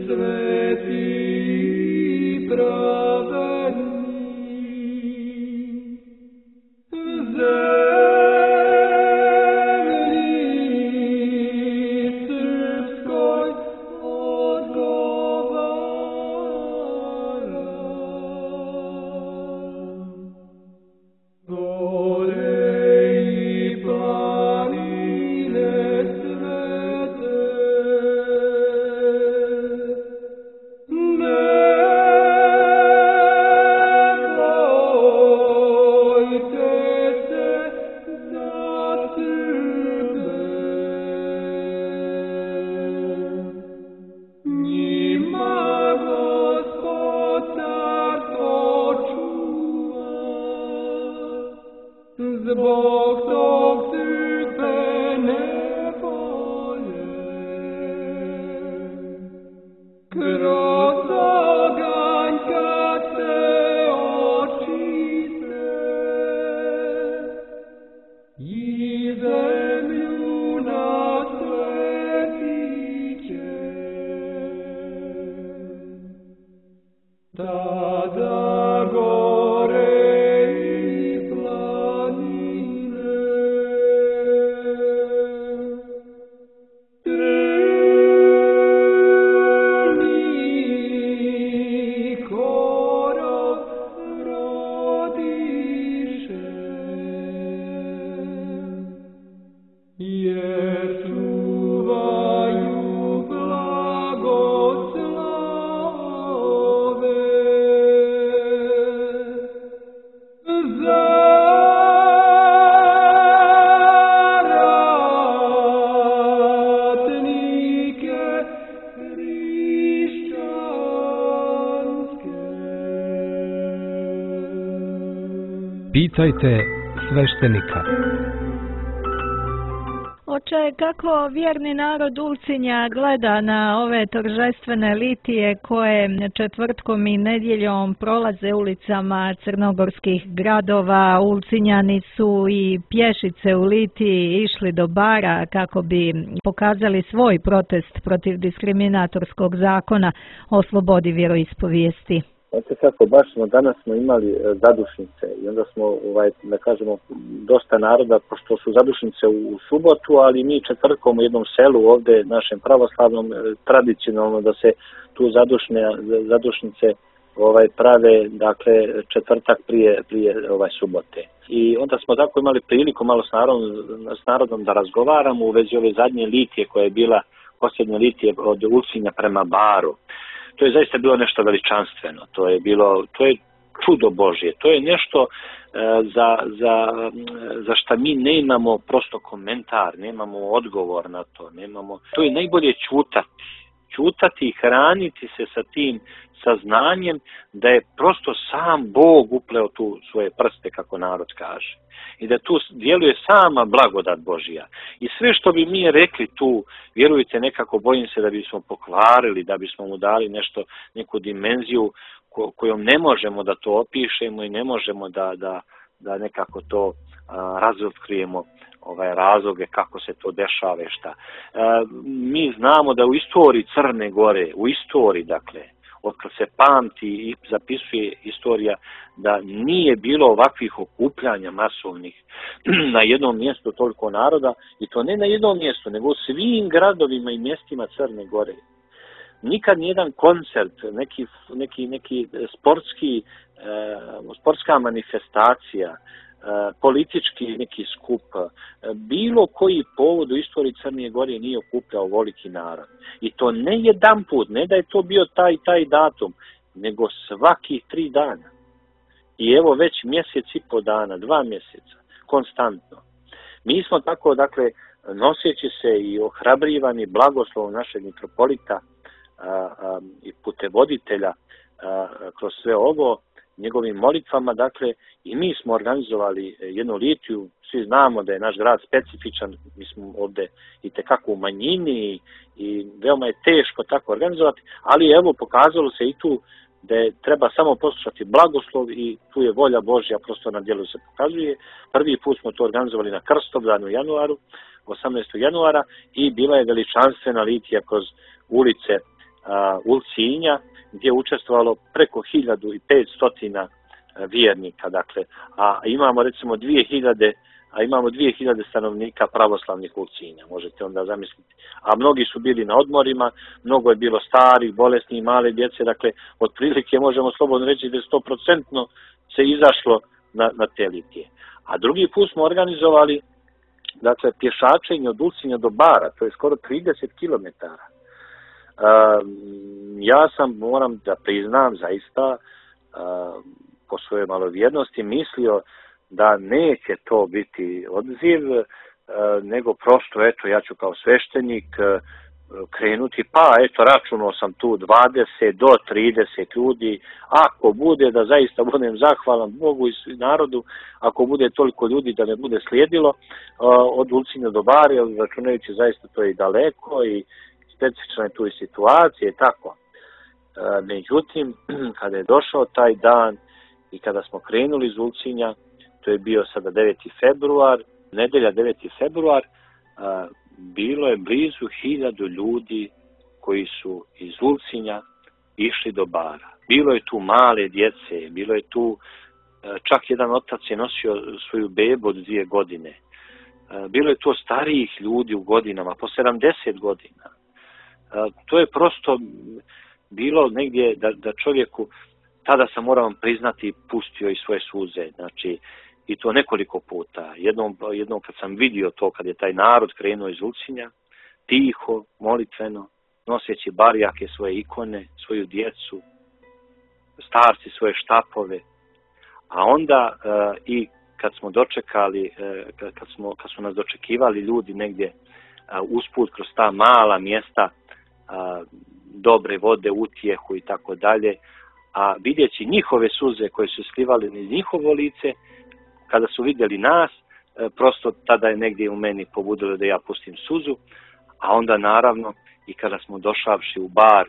Pitajte sveštenika. Oče, kako vjerni narod Ulcinja gleda na ove торжествene litije koje četvrtkom i nedjeljom prolaze ulicama crnogorskih gradova? Ulcinjani su i pješice u litiji išli do bara kako bi pokazali svoj protest protiv diskriminatorskog zakona o slobodi vjeroispovijesti. Znate kako, baš danas smo imali zadušnice i onda smo, da kažemo, dosta naroda, pošto su zadušnice u subotu, ali mi četvrtkom u jednom selu ovdje, našem pravoslavnom, tradicionalno da se tu zadušnice prave, dakle, četvrtak prije subote. I onda smo tako imali priliku malo s narodom da razgovaramo u vezi ove zadnje litije koja je bila, posljednje litije od Ulcinja prema Baru. To je zaista bilo nešto veličanstveno, to je čudo Božje, to je nešto za šta mi ne imamo prosto komentar, nemamo odgovor na to, to je najbolje čutati i hraniti se sa tim saznanjem da je prosto sam Bog upleo tu svoje prste, kako narod kaže. I da tu djeluje sama blagodat Božja. I sve što bi mi rekli tu, vjerujte, nekako bojim se da bismo pokvarili, da bismo mu dali neku dimenziju kojom ne možemo da to opišemo i ne možemo da nekako to razotkrijemo razloge kako se to dešava i šta. Mi znamo da u istoriji Crne Gore, dakle, otkad se pamti i zapisuje istorija, da nije bilo ovakvih okupljanja masovnih na jednom mjestu toliko naroda, i to ne na jednom mjestu, nego u svim gradovima i mjestima Crne Gore. Nikad nijedan koncert, neki sportska manifestacija, politički neki skup, bilo koji povod u istoriji Crne Gore nije okupljao ovoliki narod. I to ne jedan put, ne da je to bio taj datum, nego svaki 3 dana. I evo već mjesec i po dana, 2 mjeseca, konstantno. Mi smo tako, dakle, noseći se i ohrabrivani blagoslovom našeg mitropolita i putevoditelja kroz sve ovo, njegovim molitvama, dakle, i mi smo organizovali jednu litiju. Svi znamo da je naš grad specifičan, mi smo ovdje itekako u manjini i veoma je teško tako organizovati, ali evo pokazalo se i tu da treba samo poslušati blagoslov i tu je volja Božja prosto na djelu se pokazuje. Prvi put smo to organizovali na Krstovdanu u januaru, 18. januara, i bila je veličanstvena litija kroz ulice Ulcinja, gdje je učestvovalo preko 1500 vjernika, dakle, a imamo recimo 2000 stanovnika pravoslavnih Ulcinja, možete onda zamisliti. A mnogi su bili na odmorima, mnogo je bilo starih, bolesnih, male djece, dakle, otprilike možemo slobodno reći da je 100% se izašlo na te litije. A drugi put smo organizovali, dakle, pješačenje od Ulcinja do Bara, to je skoro 30 km. Ja moram da priznam, zaista, po svojoj malovjernosti, mislio da neće to biti odziv, nego prosto, eto, ja ću kao sveštenik krenuti, pa eto, računao sam tu 20 do 30 ljudi, ako bude, da zaista budem zahvalan Bogu i narodu, ako bude toliko ljudi da ne bude slijedilo od Ulcinja do Bara, jer računajući zaista to je i daleko i specifična je tu i situacija i tako. Međutim, kada je došao taj dan i kada smo krenuli iz Ulcinja, to je bio sada 9. februar, nedelja 9. februar, bilo je blizu 1000 ljudi koji su iz Ulcinja išli do Bara. Bilo je tu male djece, bilo je tu, čak jedan otac je nosio svoju bebu od 2 godine. Bilo je to starijih ljudi u godinama, po 70 godina. To je prosto bilo negdje da čovjeku, tada sam, moram priznati, pustio i svoje suze, znači, i to nekoliko puta. Jednom kad sam vidio to, kad je taj narod krenuo iz Ulcinja, tiho, molitveno, noseći barjake, svoje ikone, svoju djecu, starci svoje štapove, a onda i kad smo dočekali, kad su nas dočekivali ljudi negdje usput kroz ta mala mjesta, dobre vode, utjehu i tako dalje, a vidjeći njihove suze koje su slivali niz njihovo lice, kada su vidjeli nas, prosto tada je negdje u meni pobudilo da ja pustim suzu, a onda naravno i kada smo došavši u Bar,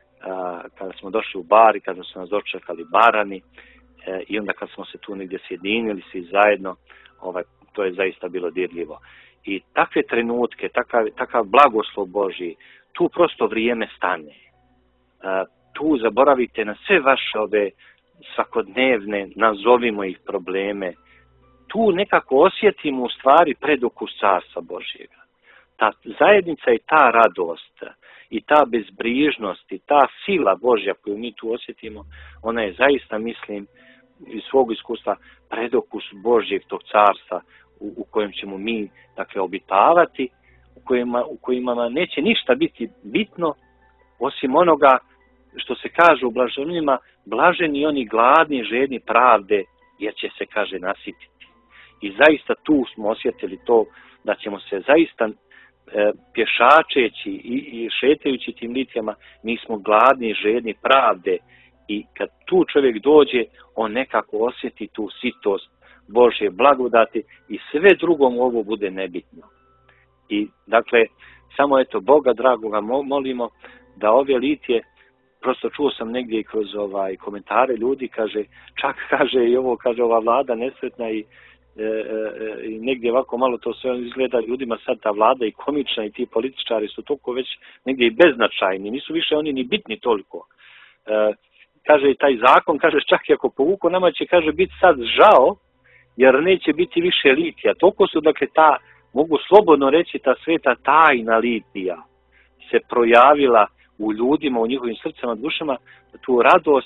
i kada su nas dočekali Barani, i onda kad smo se tu negdje sjedinili svi zajedno, to je zaista bilo dirljivo. I takve trenutke, takav blagoslov Božji, tu prosto vrijeme stane. Tu zaboravite na sve vaše ove svakodnevne, nazovimo ih, probleme. Tu nekako osjetimo u stvari predokus Carstva Božjega. Ta zajednica i ta radost, i ta bezbrižnost, i ta sila Božja koju mi tu osjetimo, ona je zaista, mislim, iz svog iskustva predokus Božjeg tog carstva u kojem ćemo mi, dakle, obitavati, u kojima neće ništa biti bitno, osim onoga što se kaže u blaženima, blaženi oni gladni, žedni pravde, jer će se, kaže, nasititi. I zaista tu smo osjetili to da ćemo se zaista pješačeći i šetajući tim litijama, mi smo gladni, žedni pravde, i kad tu čovjek dođe, on nekako osjeti tu sitost Božje blagodati i sve drugom ovo bude nebitno. I dakle, samo eto Boga dragoga molimo da ove litije, prosto čuo sam negdje i kroz komentare ljudi, čak kaže i ovo, kaže ova vlada nesretna i negdje ovako malo to sve izgleda ljudima sad ta vlada i komična i ti političari su toliko već negdje i beznačajni, nisu više oni ni bitni toliko. Kaže i taj zakon, kaže čak i ako povuku, nama će, kaže, biti sad žao jer neće biti više litija. Toliko su, dakle, mogu slobodno reći, ta sveta tajna litija se projavila u ljudima, u njihovim srcima, dušama, tu radost,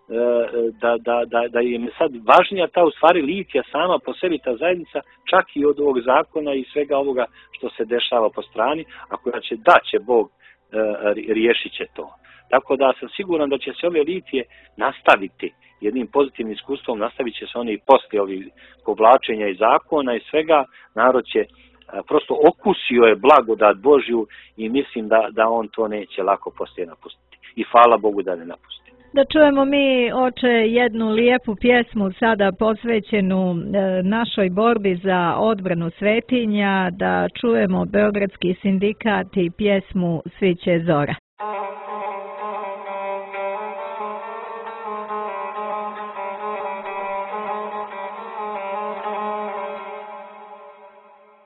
da im je sad važnija ta u stvari litija sama po sebi, ta zajednica, čak i od ovog zakona i svega ovoga što se dešava po strani, a koja će, da će Bog riješit će to. Tako da sam siguran da će se ove litije nastaviti jednim pozitivnim iskustvom, nastavit će se oni i poslije ovih povlačenja i zakona i svega, narod će prosto okusio je blagodat Božju i mislim da on to neće lako poslije napustiti. I hvala Bogu da ne napusti. Da čujemo mi, oče, jednu lijepu pjesmu sada posvećenu našoj borbi za odbranu svetinja, da čujemo Beogradski sindikat i pjesmu Sviće zora.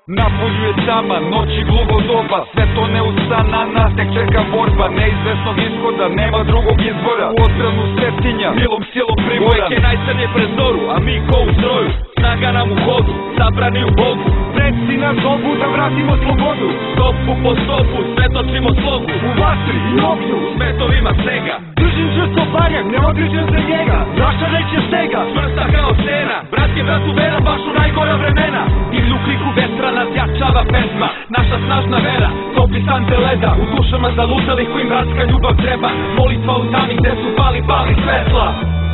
Napolju je tama, noći gluvo doba, sve to ne usana, nas tek čeka borba, neizvesnog ishoda, nema drugog izbora. U odbranu Cetinja, milom silom priboran. Uvijek je najcrnije prezoru, a mi ko u stroju, snaga nam u hodu, sabrani u Bogu. Preci na zobu da vratimo slobodu, stopu po stopu, svetočimo slogu. U vatri i ognju, smetovima snega, držim čvrsto barjak, ne odričem za njega. Naša reč je stega, čvrsta kao cena, brat je bratu vera, baš u najgora vremena. I u kliku vetra nas jačava pesma, naša snažna vera, topi sante leda. U dušama zalutalih kojim bratska ljubav treba, molitva u tami gde su pali svetla.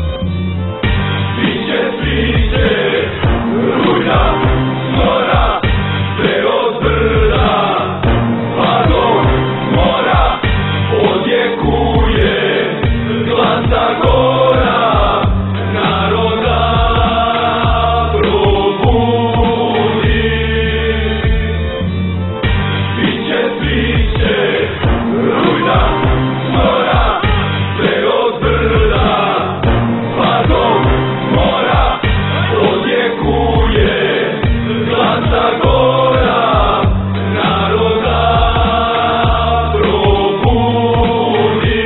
Biće, rujna, zora, sve od brda, pa do mora, odjekuje glasa gora, naroda probudi. Biće, rujna, zora, sve od brda, pa do mora, odjekuje glasa gora, naroda probudi.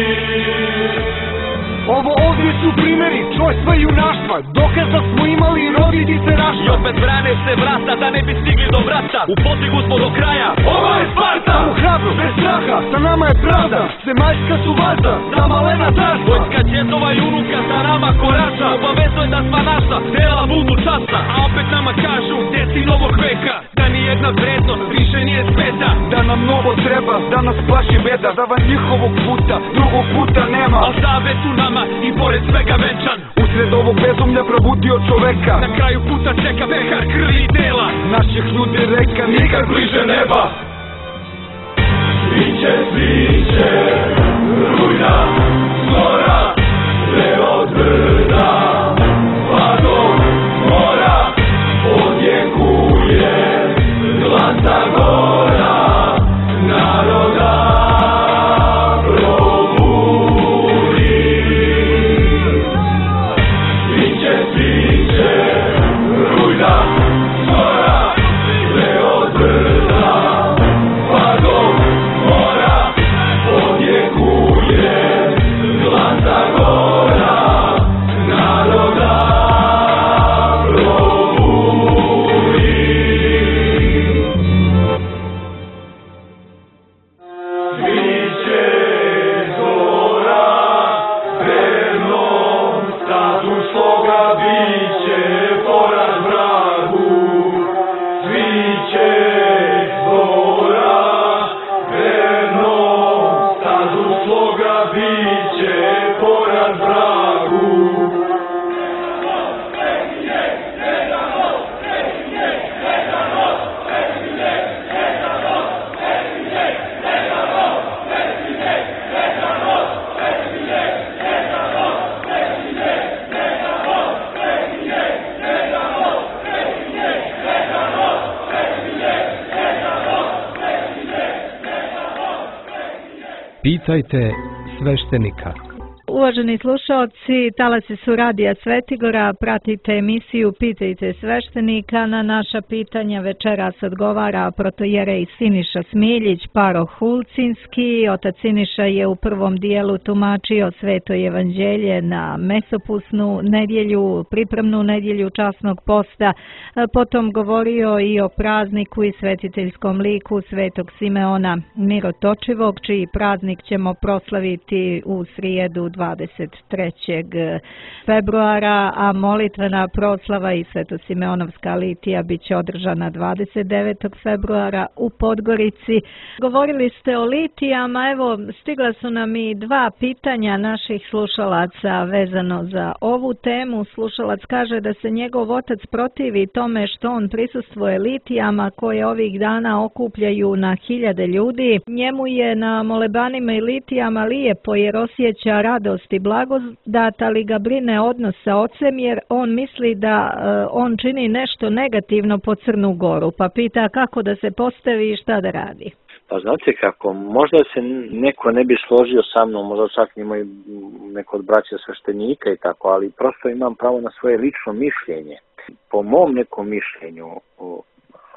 Ovo ovdje su primjeri čojstva i junaštva, dokaz da smo imali roditi se rašta. I opet brane se vrata da ne bi stigli do vrata, u podvigu smo do kraja, ovo je Sparta. Samo hrabro, bez straha, sa nama je pravda, zemaljska su vaza, za malena zašta. Vojska djedova i unuka sa nama korača, obavezno je da sva naša dela budu časta. A opet nama kažu, deci novog veka, da nijedna vrednost više nije sveta. Da nam novo treba, da nas plaši beda, da van njihovog puta, drugog puta nema. Al zavet u nama i pored svega venčan, usred ovog bezumlja probudio čoveka. Na kraju puta čeka pehar krvi i dela, naših ljudi reka nikad bliže neba. Biće, rujna, zora, sve od brda, pa do mora, odjekuje glasa gora, naroda probudi. Biće, rujna, zora, sve od brda, pa do mora, odjekuje glasa gora, naroda probudi. Biće zora, vernom stadu sloga, biće poraz vragu. Biće zora, vernom stadu sloga, biće poraz vragu. Pitajte sveštenika. Uvaženi slušalci, talasi su Radija Svetigora, pratite emisiju Pitajte sveštenika. Na naša pitanja večeras odgovara protojerej Siniša Smiljić, paroh Hulcinski. Otac Siniša je u prvom dijelu tumačio Sveto evanđelje na mesopusnu nedjelju, pripremnu nedjelju časnog posta, potom govorio i o prazniku i svetiteljskom liku Svetog Simeona Mirotočivog, čiji praznik ćemo proslaviti u srijedu 23. februara, a molitvena proslava i Svetosimeonovska litija bit će održana 29. februara u Podgorici. Govorili ste o litijama, evo stigla su nam i dva pitanja naših slušalaca vezano za ovu temu. Slušalac kaže da se njegov otac protivi tome što on prisustvuje litijama koje ovih dana okupljaju na hiljade ljudi. Njemu je na molebanima i litijama lijepo jer osjeća radost i blagodat, ali ga brine odnos sa ocem jer on misli da on čini nešto negativno po Crnu Goru, pa pita kako da se postavi i šta da radi. Pa znate kako, možda se neko ne bi složio sa mnom, možda čak ima i neko od braća sveštenika i tako, ali prosto imam pravo na svoje lično mišljenje. Po mom nekom mišljenju,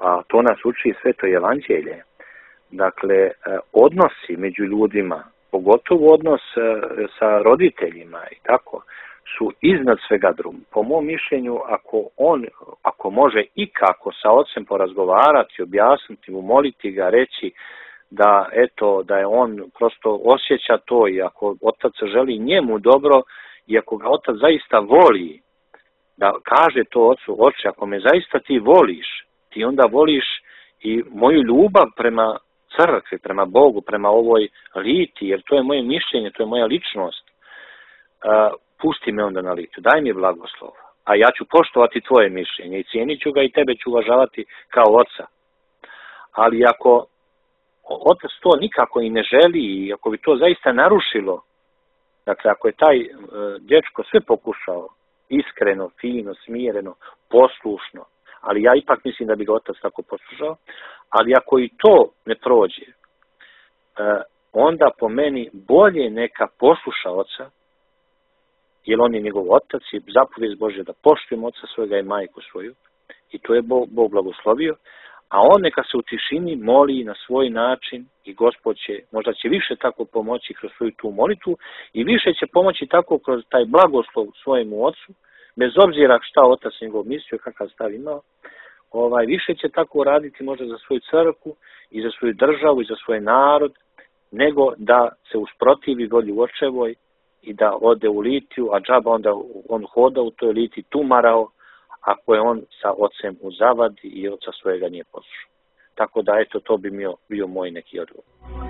a to nas uči Sveto evanđelje. Dakle, odnosi među ljudima, pogotovo odnos sa roditeljima i tako, su iznad svega drugog. Po mom mišljenju, ako može ikako sa ocem porazgovarati, objasniti mu, moliti ga, reći da je on prosto osjeća to i ako otac želi njemu dobro i ako ga otac zaista voli, da kaže to ocu, oče, ako me zaista ti voliš, ti onda voliš i moju ljubav prema crkvi, prema Bogu, prema ovoj liti, jer to je moje mišljenje, to je moja ličnost. Pusti me onda na litu, daj mi blagoslov, a ja ću poštovati tvoje mišljenje i cijenit ću ga i tebe ću uvažavati kao oca. Ali ako otac to nikako i ne želi i ako bi to zaista narušilo, dakle ako je taj dječko sve pokušao, iskreno, fino, smireno, poslušno, ali ja ipak mislim da bi ga otac tako poslušao, ali ako i to ne prođe, onda po meni bolje neka posluša oca, jer on je njegov otac i zapovijest Božja da poštujemo oca svojega i majku svoju, i to je Bog blagoslovio, a on neka se u tišini moli na svoj način i Gospod će, možda će više tako pomoći kroz svoju tu molitvu i više će pomoći tako kroz taj blagoslov svojemu ocu, bez obzira šta otac njegov mislio, kakav stav imao, više će tako raditi možda za svoju crkvu i za svoju državu i za svoj narod, nego da se usprotivi volji očevoj i da ode u litiju, a džaba onda on hoda u toj litiji, tumarao, ako je on sa ocem u zavadi i oca svojega nije poslušao. Tako da, to bi bio moj neki odgovor.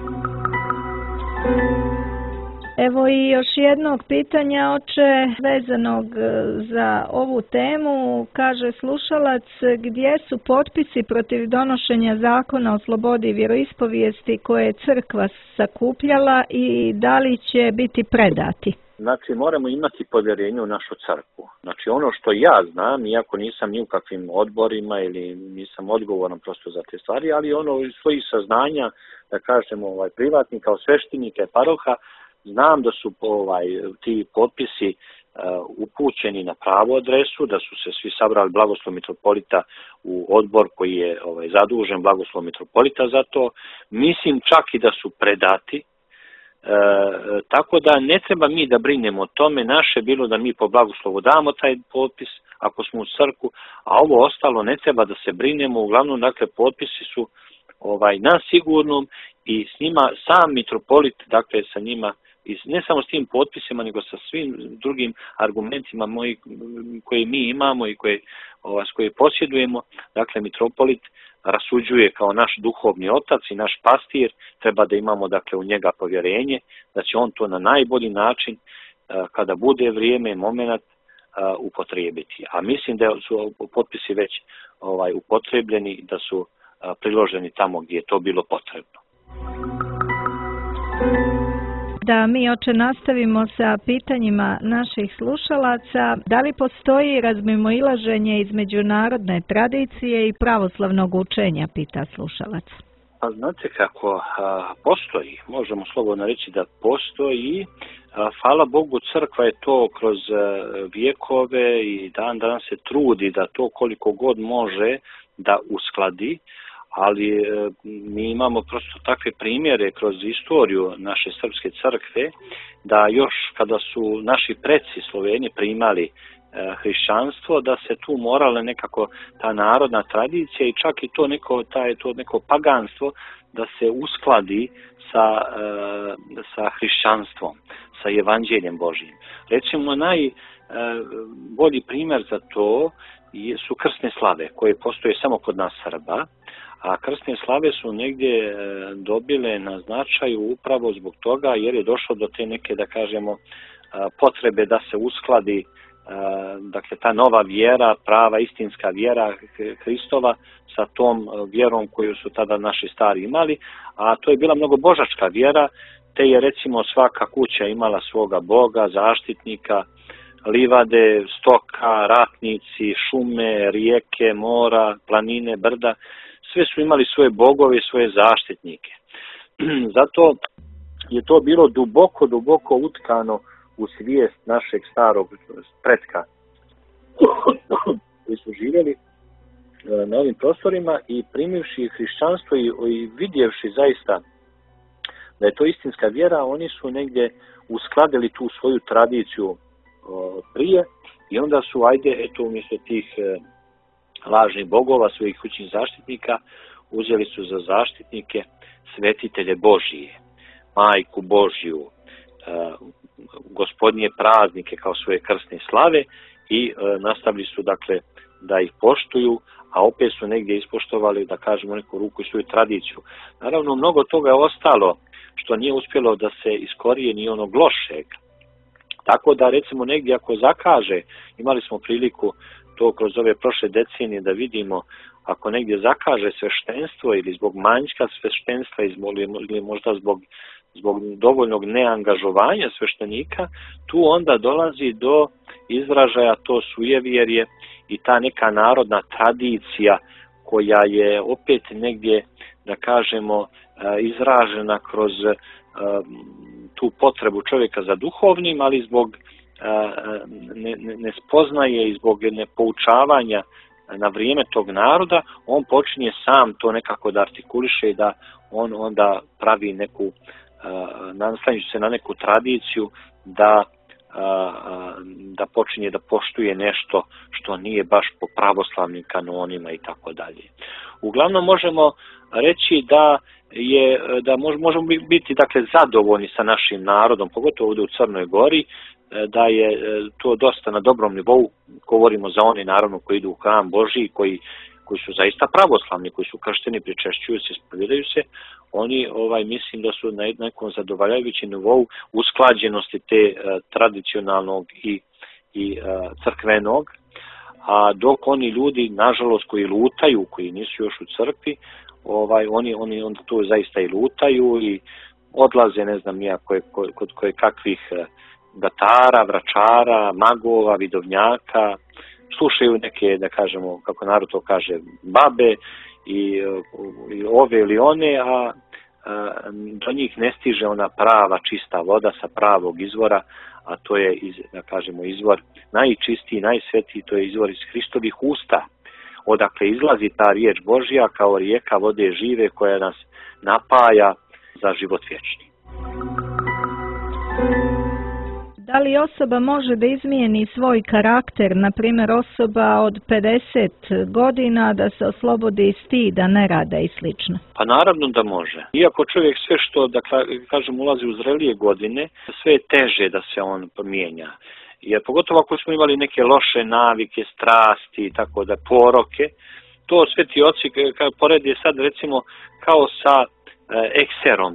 Evo i još jednog pitanja, oče, vezanog za ovu temu. Kaže slušalac, gdje su potpisi protiv donošenja zakona o slobodi vjeroispovijesti koje je crkva sakupljala i da li će biti predati? Znači, moramo imati povjerenje u našu crkvu. Znači, ono što ja znam, iako nisam ni u kakvim odborima ili nisam odgovoran prosto za te stvari, ali ono iz svojih saznanja, da kažemo, privatni kao sveštenika i paroha, znam da su ti potpisi upućeni na pravu adresu, da su se svi sabrali blagoslov mitropolita u odbor koji je zadužen blagoslov mitropolita za to. Mislim čak i da su predati. Tako da ne treba mi da brinemo o tome, naše bilo da mi po blagoslovu damo taj potpis ako smo u crkvu, a ovo ostalo ne treba da se brinemo, uglavnom dakle potpisi su na sigurnom i s njima sam mitropolit, dakle sa njima, i ne samo s tim potpisima nego sa svim drugim argumentima koje mi imamo i koje posjedujemo, dakle mitropolit rasuđuje kao naš duhovni otac i naš pastir, treba da imamo dakle u njega povjerenje, da će on to na najbolji način kada bude vrijeme, moment upotrijebiti. A mislim da su potpisi već upotrebljeni, da su priloženi tamo gdje je to bilo potrebno. Da mi, oče, nastavimo sa pitanjima naših slušalaca. Da li postoji razmimoilaženje između narodne tradicije i pravoslavnog učenja, pita slušalac. Pa znate kako, postoji, možemo slobodno reći da postoji. Hvala Bogu, crkva je to kroz vjekove i dan danas se trudi da to koliko god može da uskladi, ali mi imamo prosto takve primjere kroz istoriju naše srpske crkve, da još kada su naši preci Sloveni primali hrišćanstvo, da se tu morala nekako ta narodna tradicija i čak i to neko paganstvo da se uskladi sa hrišćanstvom, sa evanđeljem Božjim. Recimo, najbolji primjer za to su krsne slave koje postoje samo kod nas Srba, a krsne slave su negdje dobile na značaju upravo zbog toga jer je došlo do te neke, da kažemo, potrebe da se uskladi dakle ta nova vjera, prava istinska vjera Hristova sa tom vjerom koju su tada naši stari imali, a to je bila mnogobožačka vjera, te je recimo svaka kuća imala svoga boga, zaštitnika, livade, stoka, ratnici, šume, rijeke, mora, planine, brda, sve su imali svoje bogove i svoje zaštitnike. Zato je to bilo duboko utkano u svijest našeg starog pretka koji su živjeli na ovim prostorima i primivši hrišćanstvo i vidjevši zaista da je to istinska vjera, oni su negdje uskladili tu svoju tradiciju prije i onda su, umjesto tih lažnih bogova, svojih kućnih zaštitnika, uzeli su za zaštitnike svetitelje Božije, Majku Božju, gospodnje praznike kao svoje krsne slave i nastavili su dakle da ih poštuju, a opet su negdje ispoštovali, da kažemo, neku ruku i svoju tradiciju. Naravno, mnogo toga je ostalo što nije uspjelo da se iskorijeni onog lošeg. Tako da, recimo, negdje ako zakaže, imali smo priliku to kroz ove prošle decenije da vidimo, ako negdje zakaže sveštenstvo ili zbog manjka sveštenstva ili možda zbog dovoljnog neangažovanja sveštenika, tu onda dolazi do izražaja to sujevjerje i ta neka narodna tradicija koja je opet negdje, da kažemo, izražena kroz tu potrebu čovjeka za duhovnim, ali zbog nespoznaje i zbog nepoučavanja na vrijeme tog naroda, on počinje sam to nekako da artikuliše i da on onda pravi neku, naslanjajući se na neku tradiciju, da počinje da poštuje nešto što nije baš po pravoslavnim kanonima i tako dalje. Uglavnom možemo reći da možemo biti dakle zadovoljni sa našim narodom, pogotovo ovdje u Crnoj Gori, da je to dosta na dobrom nivou. Govorimo za oni naravno koji idu u hram Božji, koji su zaista pravoslavni, koji su kršteni, pričešćuju se, ispovjedaju se, oni mislim da su na nekom zadovoljavajućem nivou usklađenosti te tradicionalnog i crkvenog, a dok oni ljudi, nažalost, koji lutaju, koji nisu još u crkvi, oni onda tu zaista i lutaju i odlaze, ne znam nija, kod koje kakvih gatara, vračara, magova, vidovnjaka, slušaju neke, da kažemo, kako narod to kaže, babe i ove ili one, a do njih ne stiže ona prava čista voda sa pravog izvora, a to je, da kažemo, izvor najčistiji, najsvetiji, to je izvor iz Hristovih usta, odakle izlazi ta riječ Božja kao rijeka vode žive koja nas napaja za život vječni. Da li osoba može da izmijeni svoj karakter, na primjer osoba od 50 godina da se oslobodi stida, nerada i slično? Pa naravno da može. Iako čovjek sve što, da kažem, ulazi u zrelije godine, sve je teže da se on mijenja. Jer pogotovo ako smo imali neke loše navike, strasti i tako da poroke, to sveti oci porede sad recimo kao sa ekserom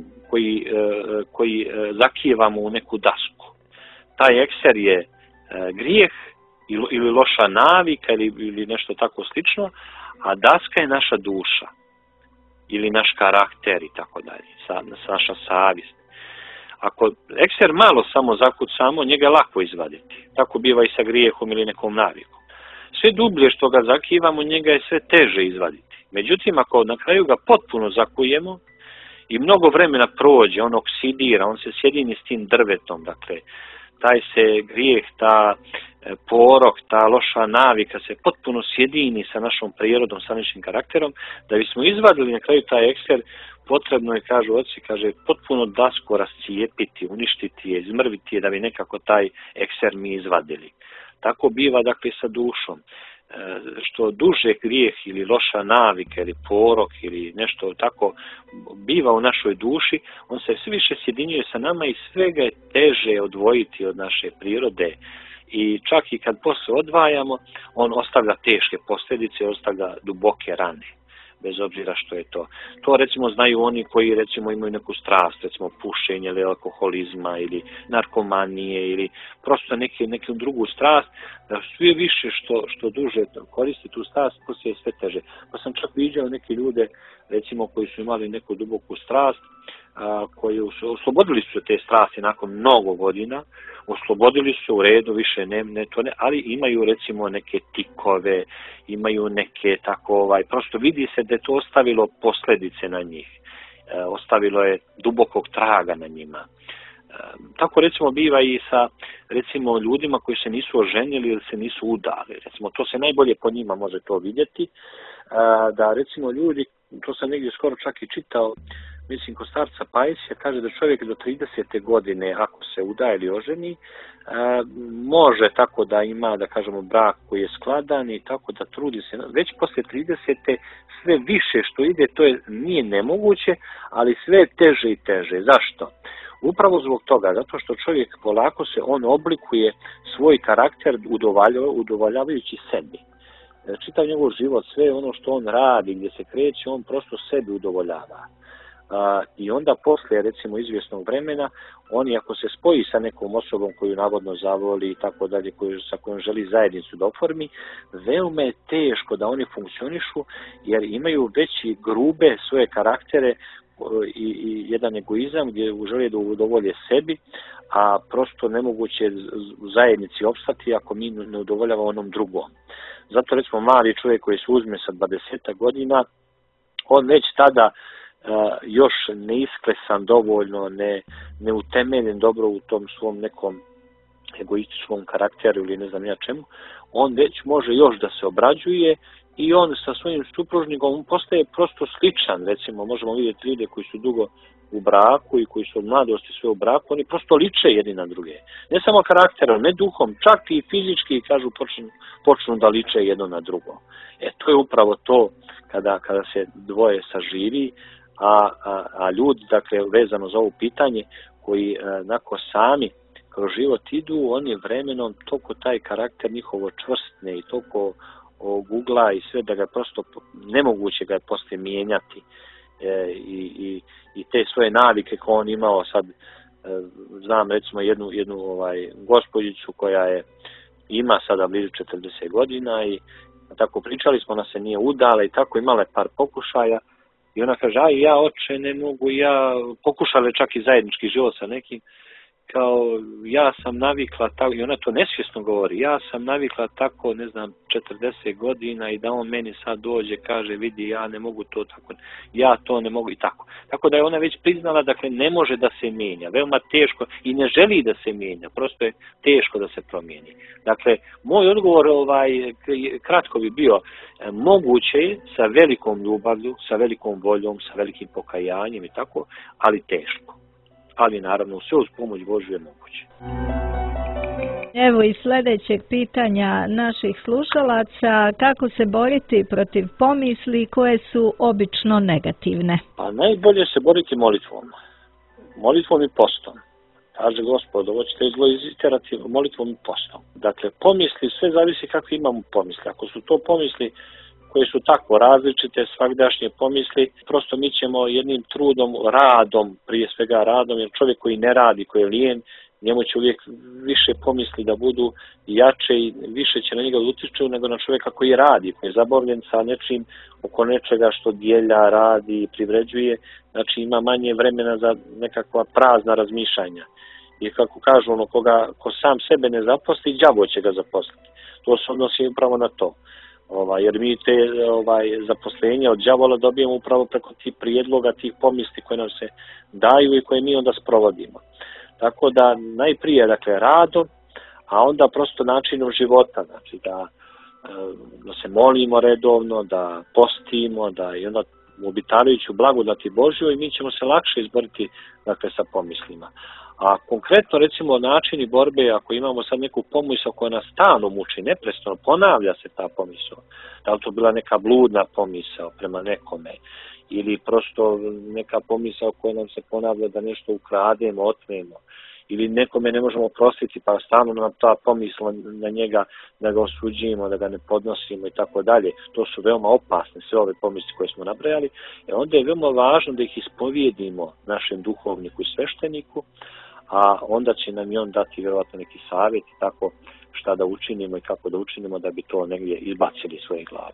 koji zakijevamo u neku dasku. Taj ekser je grijeh ili loša navika ili nešto tako slično, a daska je naša duša ili naš karakter i tako dalje, naša savjest. Ako ekser malo samo zakucamo, njega je lako izvaditi. Tako biva i sa grijehom ili nekom navikom. Sve dublje što ga zakivamo, njega je sve teže izvaditi. Međutim, ako na kraju ga potpuno zakujemo i mnogo vremena prođe, on oksidira, on se sjedini s tim drvetom, dakle, taj se grijeh, ta porok, ta loša navika se potpuno sjedini sa našom prirodom, sa našim karakterom, da bismo izvadili na kraju taj ekser, potrebno je, kažu oci, potpuno dasku rascijepiti, uništiti je, izmrviti je, da bi nekako taj ekser mi izvadili. Tako biva, dakle, sa dušom. Što duže grijeh ili loša navika ili porok ili nešto tako biva u našoj duši, on se sve više sjedinjuje sa nama i sve ga je teže odvojiti od naše prirode. I čak i kad posle odvajamo, on ostavlja teške posljedice, ostavlja duboke rane, bez obzira što je to. To recimo znaju oni koji recimo imaju neku strast, recimo pušenje ili alkoholizma ili narkomanije ili prosto neku drugu strast, da sve više što duže koristi tu strast, poslije je sve teže. Pa sam čak viđao neke ljude recimo koji su imali neku duboku strast, koji oslobodili su te strasti nakon mnogo godina, oslobodili su u redu, više ne, ali imaju recimo neke tikove, imaju neke tako, prosto vidi se da je to ostavilo posljedice na njih, ostavilo je dubokog traga na njima. Tako recimo biva i sa recimo ljudima koji se nisu oženili ili se nisu udali. Recimo to se najbolje po njima može to vidjeti, da recimo ljudi, to sam negdje skoro čak i čitao, mislim kod starca Pajsija, kaže da čovjek do 30. godine ako se uda ili oženi, može tako da ima, da kažemo, brak koji je skladan i tako da trudi se. Već poslije 30. sve više što ide, to nije nemoguće, ali sve je teže i teže. Zašto? Upravo zbog toga, zato što čovjek polako se, on oblikuje svoj karakter udovoljavajući sebi. Čitav njegov život, sve ono što on radi, gdje se kreće, on prosto sebi udovoljava. I onda poslije, recimo, izvjesnog vremena, on ako se spoji sa nekom osobom koju navodno zavoli i tako dalje, sa kojom želi zajednicu da oformi, veoma je teško da oni funkcionišu, jer imaju veći grube svoje karaktere i jedan egoizam gdje žele da udovolje sebi, a prosto nemoguće u zajednici opstati ako mi ne udovoljava onom drugom. Zato recimo mali čovjek koji se uzme sa 20 godina, on već tada još neisklesan dovoljno, ne utemeljen dobro u tom svom nekom egoističkom karakteru ili ne znam ja čemu, on već može još da se obrađuje i on sa svojim supružnikom on postaje prosto sličan. Recimo možemo vidjeti ljude koji su dugo u braku i koji su od mladosti sve u braku, oni prosto liče jedni na druge. Ne samo karakterom, ne duhom, čak i fizički, kažu, počnu da liče jedno na drugo. To je upravo to kada se dvoje saživi, a ljudi, dakle, vezano za ovo pitanje, koji nakon sami kroz život idu, oni vremenom toliko taj karakter njihovo čvrstne i toliko ogugla i sve da ga prosto nemoguće ga poslije mijenjati. I te svoje navike koje on imao sad, znam recimo jednu gospođicu koja ima sada blizu 40 godina i tako pričali smo, ona se nije udala i tako, imala je par pokušaja i ona kaže, ja oče ne mogu, ja pokušala čak i zajednički život sa nekim, kao ja sam navikla tako, i ona to nesvjesno govori, ja sam navikla tako, ne znam, 40 godina i da on meni sad dođe, kaže, vidi, ja ne mogu to tako, ja to ne mogu i tako. Tako da je ona već priznala, dakle, ne može da se mijenja, veoma teško i ne želi da se mijenja, prosto je teško da se promijeni. Dakle, moj odgovor kratko bi bio, moguće je sa velikom ljubavlju, sa velikom voljom, sa velikim pokajanjem i tako, ali teško. Ali naravno sve uz pomoć Božju je moguće. Evo i sljedećeg pitanja naših slušalaca, kako se boriti protiv pomisli koje su obično negativne? Pa najbolje se boriti molitvom. Molitvom i postom. Kaže Gospod, ovo ćete zlo iziterati molitvom i postom. Dakle, pomisli, sve zavisi kako imamo pomisli. Ako su to pomisli koje su tako različite, svagdašnje pomisli, prosto mi ćemo jednim trudom, radom, prije svega radom, jer čovjek koji ne radi, koji je lijen, njemu će uvijek više pomisli da budu jače i više će na njega utiču nego na čovjeka koji radi, koji je zabavljen sa nečim oko nečega što dijelja, radi i privređuje, znači ima manje vremena za nekakva prazna razmišljanja. I kako kažu, ko sam sebe ne zaposli, đavo će ga zaposliti. To se odnosi upravo na to. Jer mi te zaposlenja od đavola dobijemo upravo preko tih prijedloga, tih pomisli koje nam se daju i koje mi onda sprovodimo. Tako da najprije, dakle, radom, a onda prosto načinom života, znači da se molimo redovno, da postimo, i onda obitavajući u blagodati Božjoj i mi ćemo se lakše izboriti, dakle, sa pomislima. A konkretno, recimo, načini borbe, ako imamo sad neku pomisao koja nas stalno muči, neprestano ponavlja se ta pomisao, da li to bila neka bludna pomisao prema nekome, ili prosto neka pomisao koja nam se ponavlja da nešto ukrademo, otmemo, ili nekome ne možemo prostiti, pa stalno nam ta pomisla na njega da ga osuđujemo, da ga ne podnosimo i tako dalje. To su veoma opasne, sve ove pomisli koje smo nabrajali. Onda je veoma važno da ih ispovijedimo našem duhovniku i svešteniku, a onda će nam i on dati vjerovatno neki savjet i tako šta da učinimo i kako da učinimo da bi to negdje izbacili svoje glave.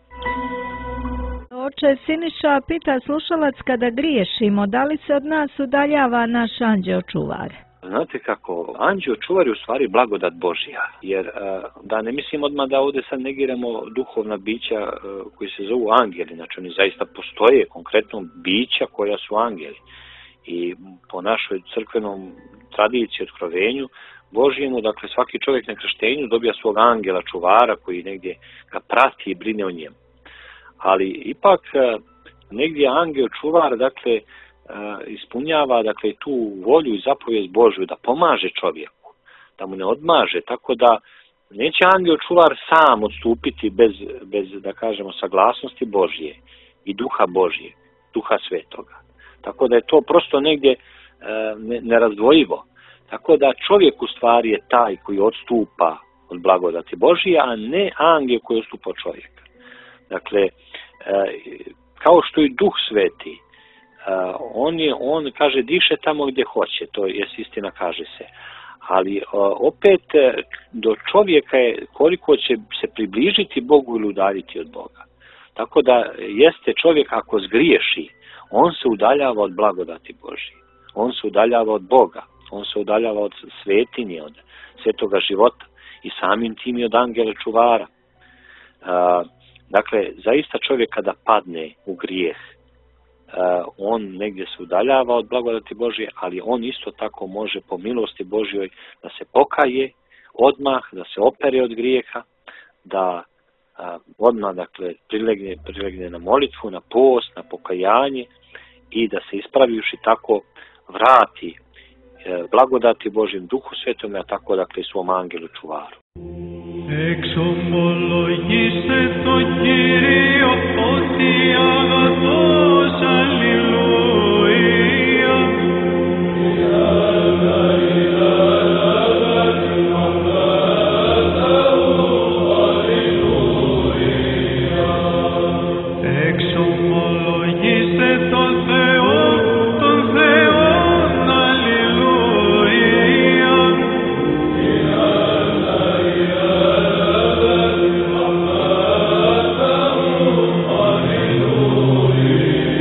Oče Siniša, pita slušalac, kada griješimo, da li se od nas udaljava naš anđeo čuvar? Znate kako, anđeo čuvar je u stvari blagodat Božja, jer da ne mislim odmah da ovdje sad negiramo duhovna bića koji se zovu angeli, znači oni zaista postoje, konkretno bića koja su angeli. I po našoj crkvenom tradiciji, otkrovenju Božjemu, dakle svaki čovjek na krštenju dobija svog angela čuvara koji negdje ga prati i brine o njemu. Ali ipak negdje angel čuvar, dakle, ispunjava, dakle, tu volju i zapovijest Božju da pomaže čovjeku, da mu ne odmaže, tako da neće angel čuvar sam odstupiti bez da kažemo, saglasnosti Božje i duha Božje, duha svetoga. Tako da je to prosto negdje nerazdvojivo. Tako da čovjek u stvari je taj koji odstupa od blagodati Božije, a ne angel koji odstupa od čovjeka. Dakle, kao što i duh sveti, on kaže diše tamo gdje hoće, to je istina, kaže se. Ali opet do čovjeka je koliko će se približiti Bogu ili udaljiti od Boga. Tako da jeste čovjek ako zgriješi, on se udaljava od blagodati Božije. On se udaljava od Boga. On se udaljava od svetinje, od svetoga života i samim tim i od angela čuvara. Dakle, zaista čovjek kada padne u grijeh, on negdje se udaljava od blagodati Božje, ali on isto tako može po milosti Božjoj da se pokaje odmah, da se opere od grijeha, da odmah, dakle, prilegne na molitvu, na post, na pokajanje i da se ispravivši tako vrati blagodati Božjem Duhu Svetom, a tako, dakle, svom angelu čuvaru. Εξομολογήστε το Κύριο ότι αγαθός, αλληλούια. Εξομολογήστε τον Θεό, τον Θεόν, αλληλούια. Alleluia.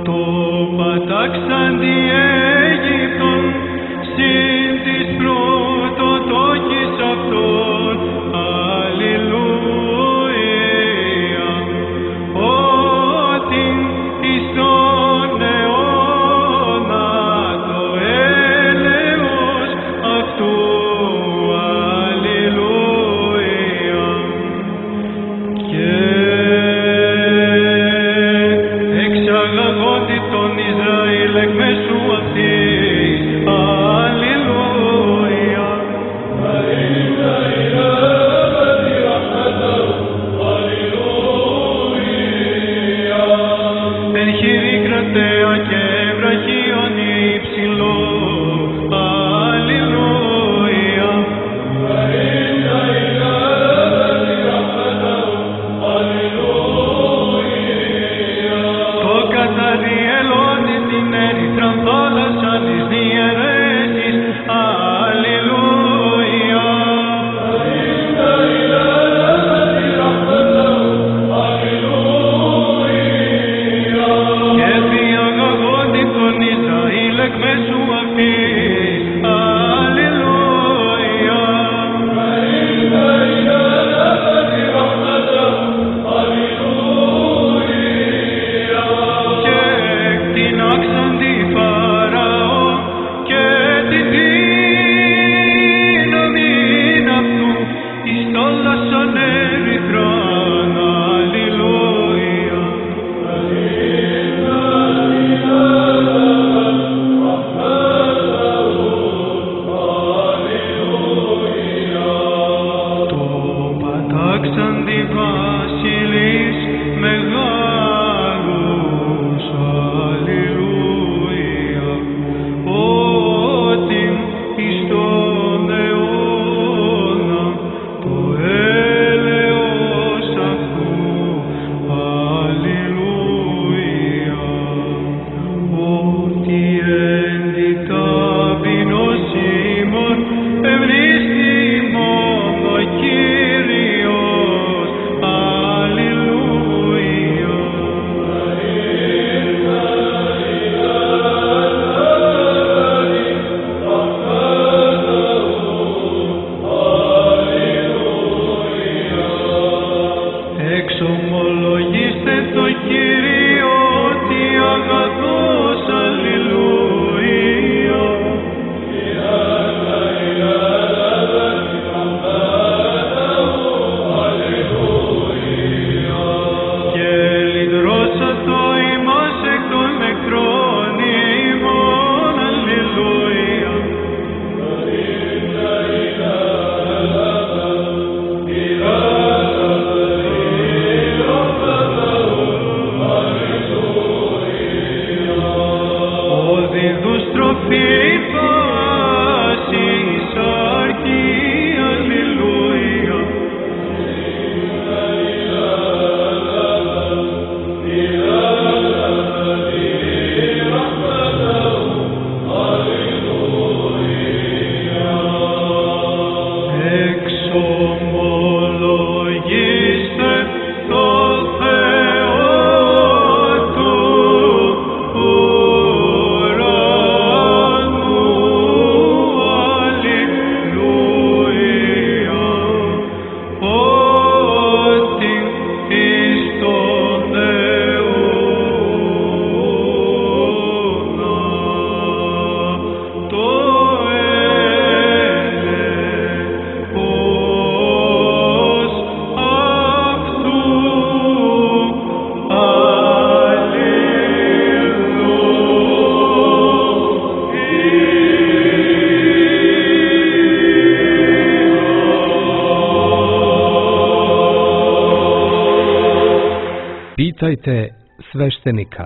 Pitajte sveštenika.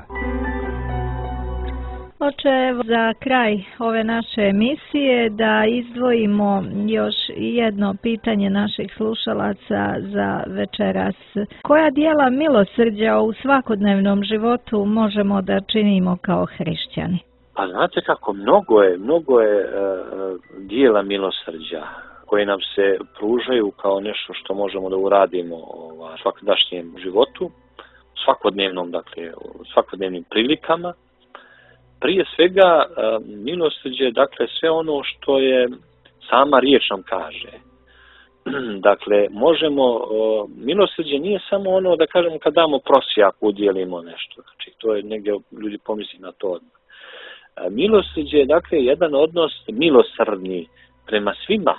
Oče, evo za kraj ove naše emisije da izdvojimo još jedno pitanje naših slušalaca za večeras. Koja dijela milosrđa u svakodnevnom životu možemo da činimo kao hrišćani? A znate kako, mnogo je dijela milosrđa koje nam se pružaju kao nešto što možemo da uradimo u svakodnevnom životu. svakodnevnom, dakle, u svakodnevnim prilikama. Prije svega, milosrđe, dakle, sve ono što je sama riječ nam kaže. Dakle, milosrđe nije samo ono, da kažemo, kad damo prosjaku, udjelimo nešto. Znači, to je negdje, ljudi pomisli na to odmah. Milosrđe je, dakle, jedan odnos milosrdni prema svima.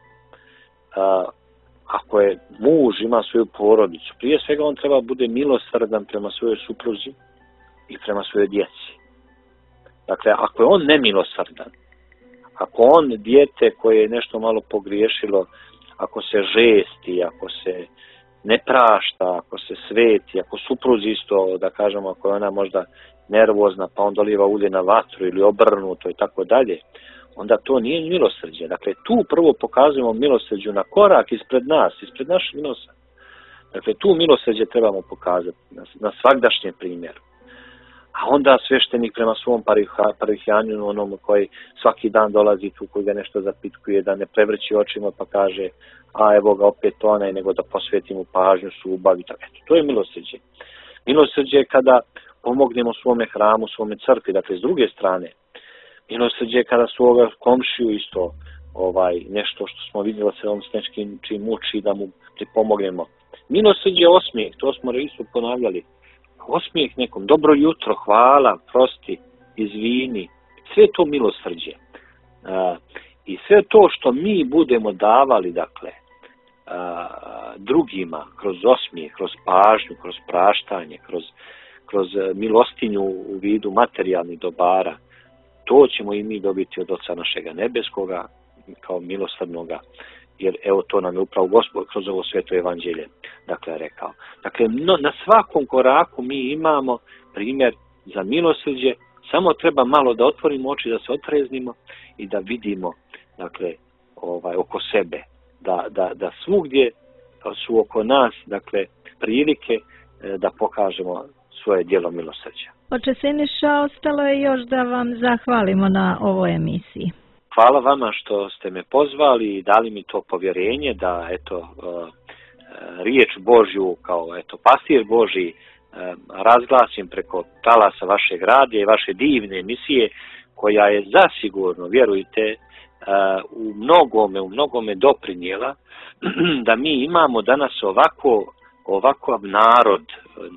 Ako je muž, ima svoju porodicu, prije svega on treba bude milosrdan prema svojoj supruzi i prema svojoj djeci. Dakle, ako je on nemilosrdan, ako on dijete koje je nešto malo pogriješilo, ako se žesti, ako se ne prašta, ako se sveti, ako supruzi isto, da kažemo, ako je ona možda nervozna, pa on doliva ulje na vatru ili obrnuto i tako dalje, onda to nije milosrđe. Dakle, tu prvo pokazujemo milosrđu na korak ispred nas, ispred našeg nosa. Dakle, tu milosrđe trebamo pokazati na svagdašnjem primjeru. A onda sveštenik prema svom parihjaninu, onom koji svaki dan dolazi tu, koji ga nešto zapitkuje, da ne prevrći očima pa kaže, a evo ga opet onaj, nego da posvetimo pažnju, subavi. Eto, to je milosrđe. Milosrđe je kada pomognemo svome hramu, svome crkvi, dakle, s druge strane. Milosrđe je kada svoga komšiju isto nešto što smo vidjeli se on s nečim čim muči da mu pripomognemo. Milosrđe je osmijeh, to smo isto ponavljali. Osmijeh nekom, dobro jutro, hvala, prosti, izvini, sve to milosrđe. I sve to što mi budemo davali, dakle, drugima, kroz osmijeh, kroz pažnju, kroz praštanje, kroz milostinju u vidu materijalnih dobara, to ćemo i mi dobiti od Oca našega nebeskoga, kao milosrdnoga, jer evo to nam je upravo Gospod kroz ovo sveto evanđelje, dakle, rekao. Dakle, na svakom koraku mi imamo primjer za milosrđe, samo treba malo da otvorimo oči, da se otreznimo i da vidimo, dakle, oko sebe, da svugdje su oko nas, dakle, prilike da pokažemo svoje djelo milosrđa. Oče Siniša, ostalo je još da vam zahvalimo na ovoj emisiji. Hvala vama što ste me pozvali i dali mi to povjerenje da, eto, riječ Božju kao, eto, pastir Božji razglasim preko talasa vašeg radija i vaše divne emisije, koja je zasigurno, vjerujte, u mnogome doprinijela da mi imamo danas ovakav narod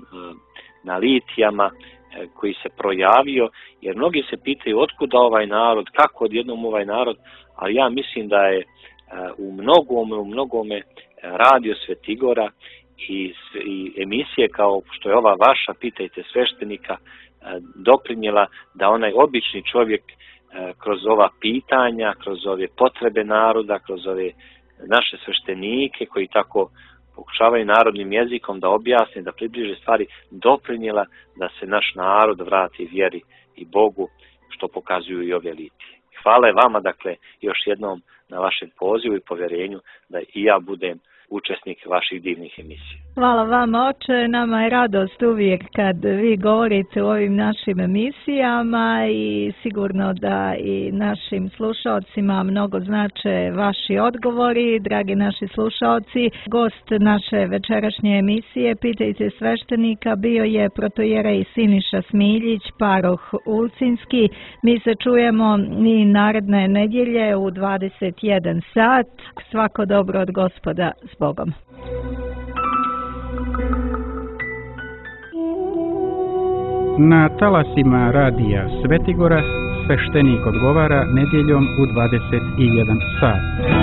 na litijama koji se projavio, jer mnogi se pitaju otkuda ovaj narod, kako odjednom ovaj narod, ali ja mislim da je u mnogome radio Svetigora i emisije kao što je ova vaša, pitajte sveštenika, doprinijela da onaj obični čovjek kroz ova pitanja, kroz ove potrebe naroda, kroz ove naše sveštenike koji tako pokušavaju narodnim jezikom da objasne, da približe stvari, doprinijela da se naš narod vrati vjeri i Bogu, što pokazuju i ove litije. Hvala vama, dakle, još jednom na vašem pozivu i povjerenju da i ja budem učesnik vaših divnih emisija. Hvala vama, oče, nama je radost uvijek kad vi govorite u ovim našim emisijama i sigurno da i našim slušalcima mnogo znače vaši odgovori. Dragi naši slušalci, gost naše večerašnje emisije Pitajte sveštenika bio je protojerej Siniša Smiljić, paroh Ulcinski. Mi se čujemo i naredne nedjelje u 21 sat. Svako dobro od Gospoda, s Bogom. Na talasima radija Svetigora sveštenik odgovara nedjeljom u 21 sat.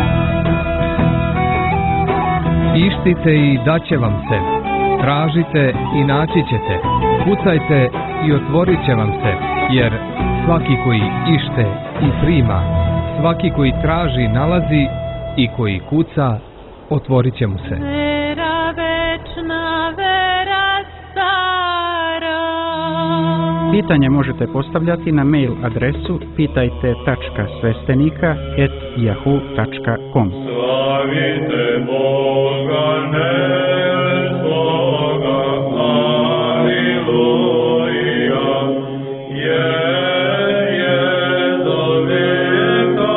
Ištite i daće vam se. Tražite i naći ćete. Kucajte i otvorit će vam se. Jer svaki koji ište i prima, svaki koji traži nalazi i koji kuca, otvorit će mu se. Vera večna, vera stara. Pitanje možete postavljati na mail adresu pitajte.svestenika@yahoo.com. Slavite Boga nebesloga, aleluja, jer je do vijeka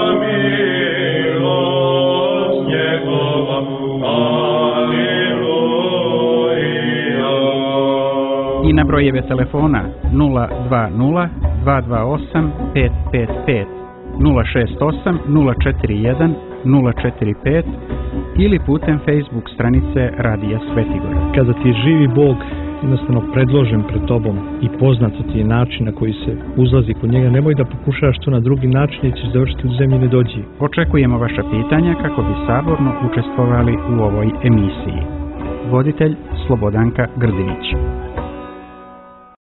milost njegova, aleluja. i na brojeve telefona 020 228 555, 068 041 045 ili putem Facebook stranice Radija Svetigora. Kada ti je živi Bog jednostavno predložen pred tobom i poznat ti je način na koji se uzlazi kod njega, nemoj da pokušavaš to na drugi način jer ćeš završiti u zemlji nedođi. Očekujemo vaša pitanja kako bi saborno učestvovali u ovoj emisiji. Voditelj Slobodanka Grdinić.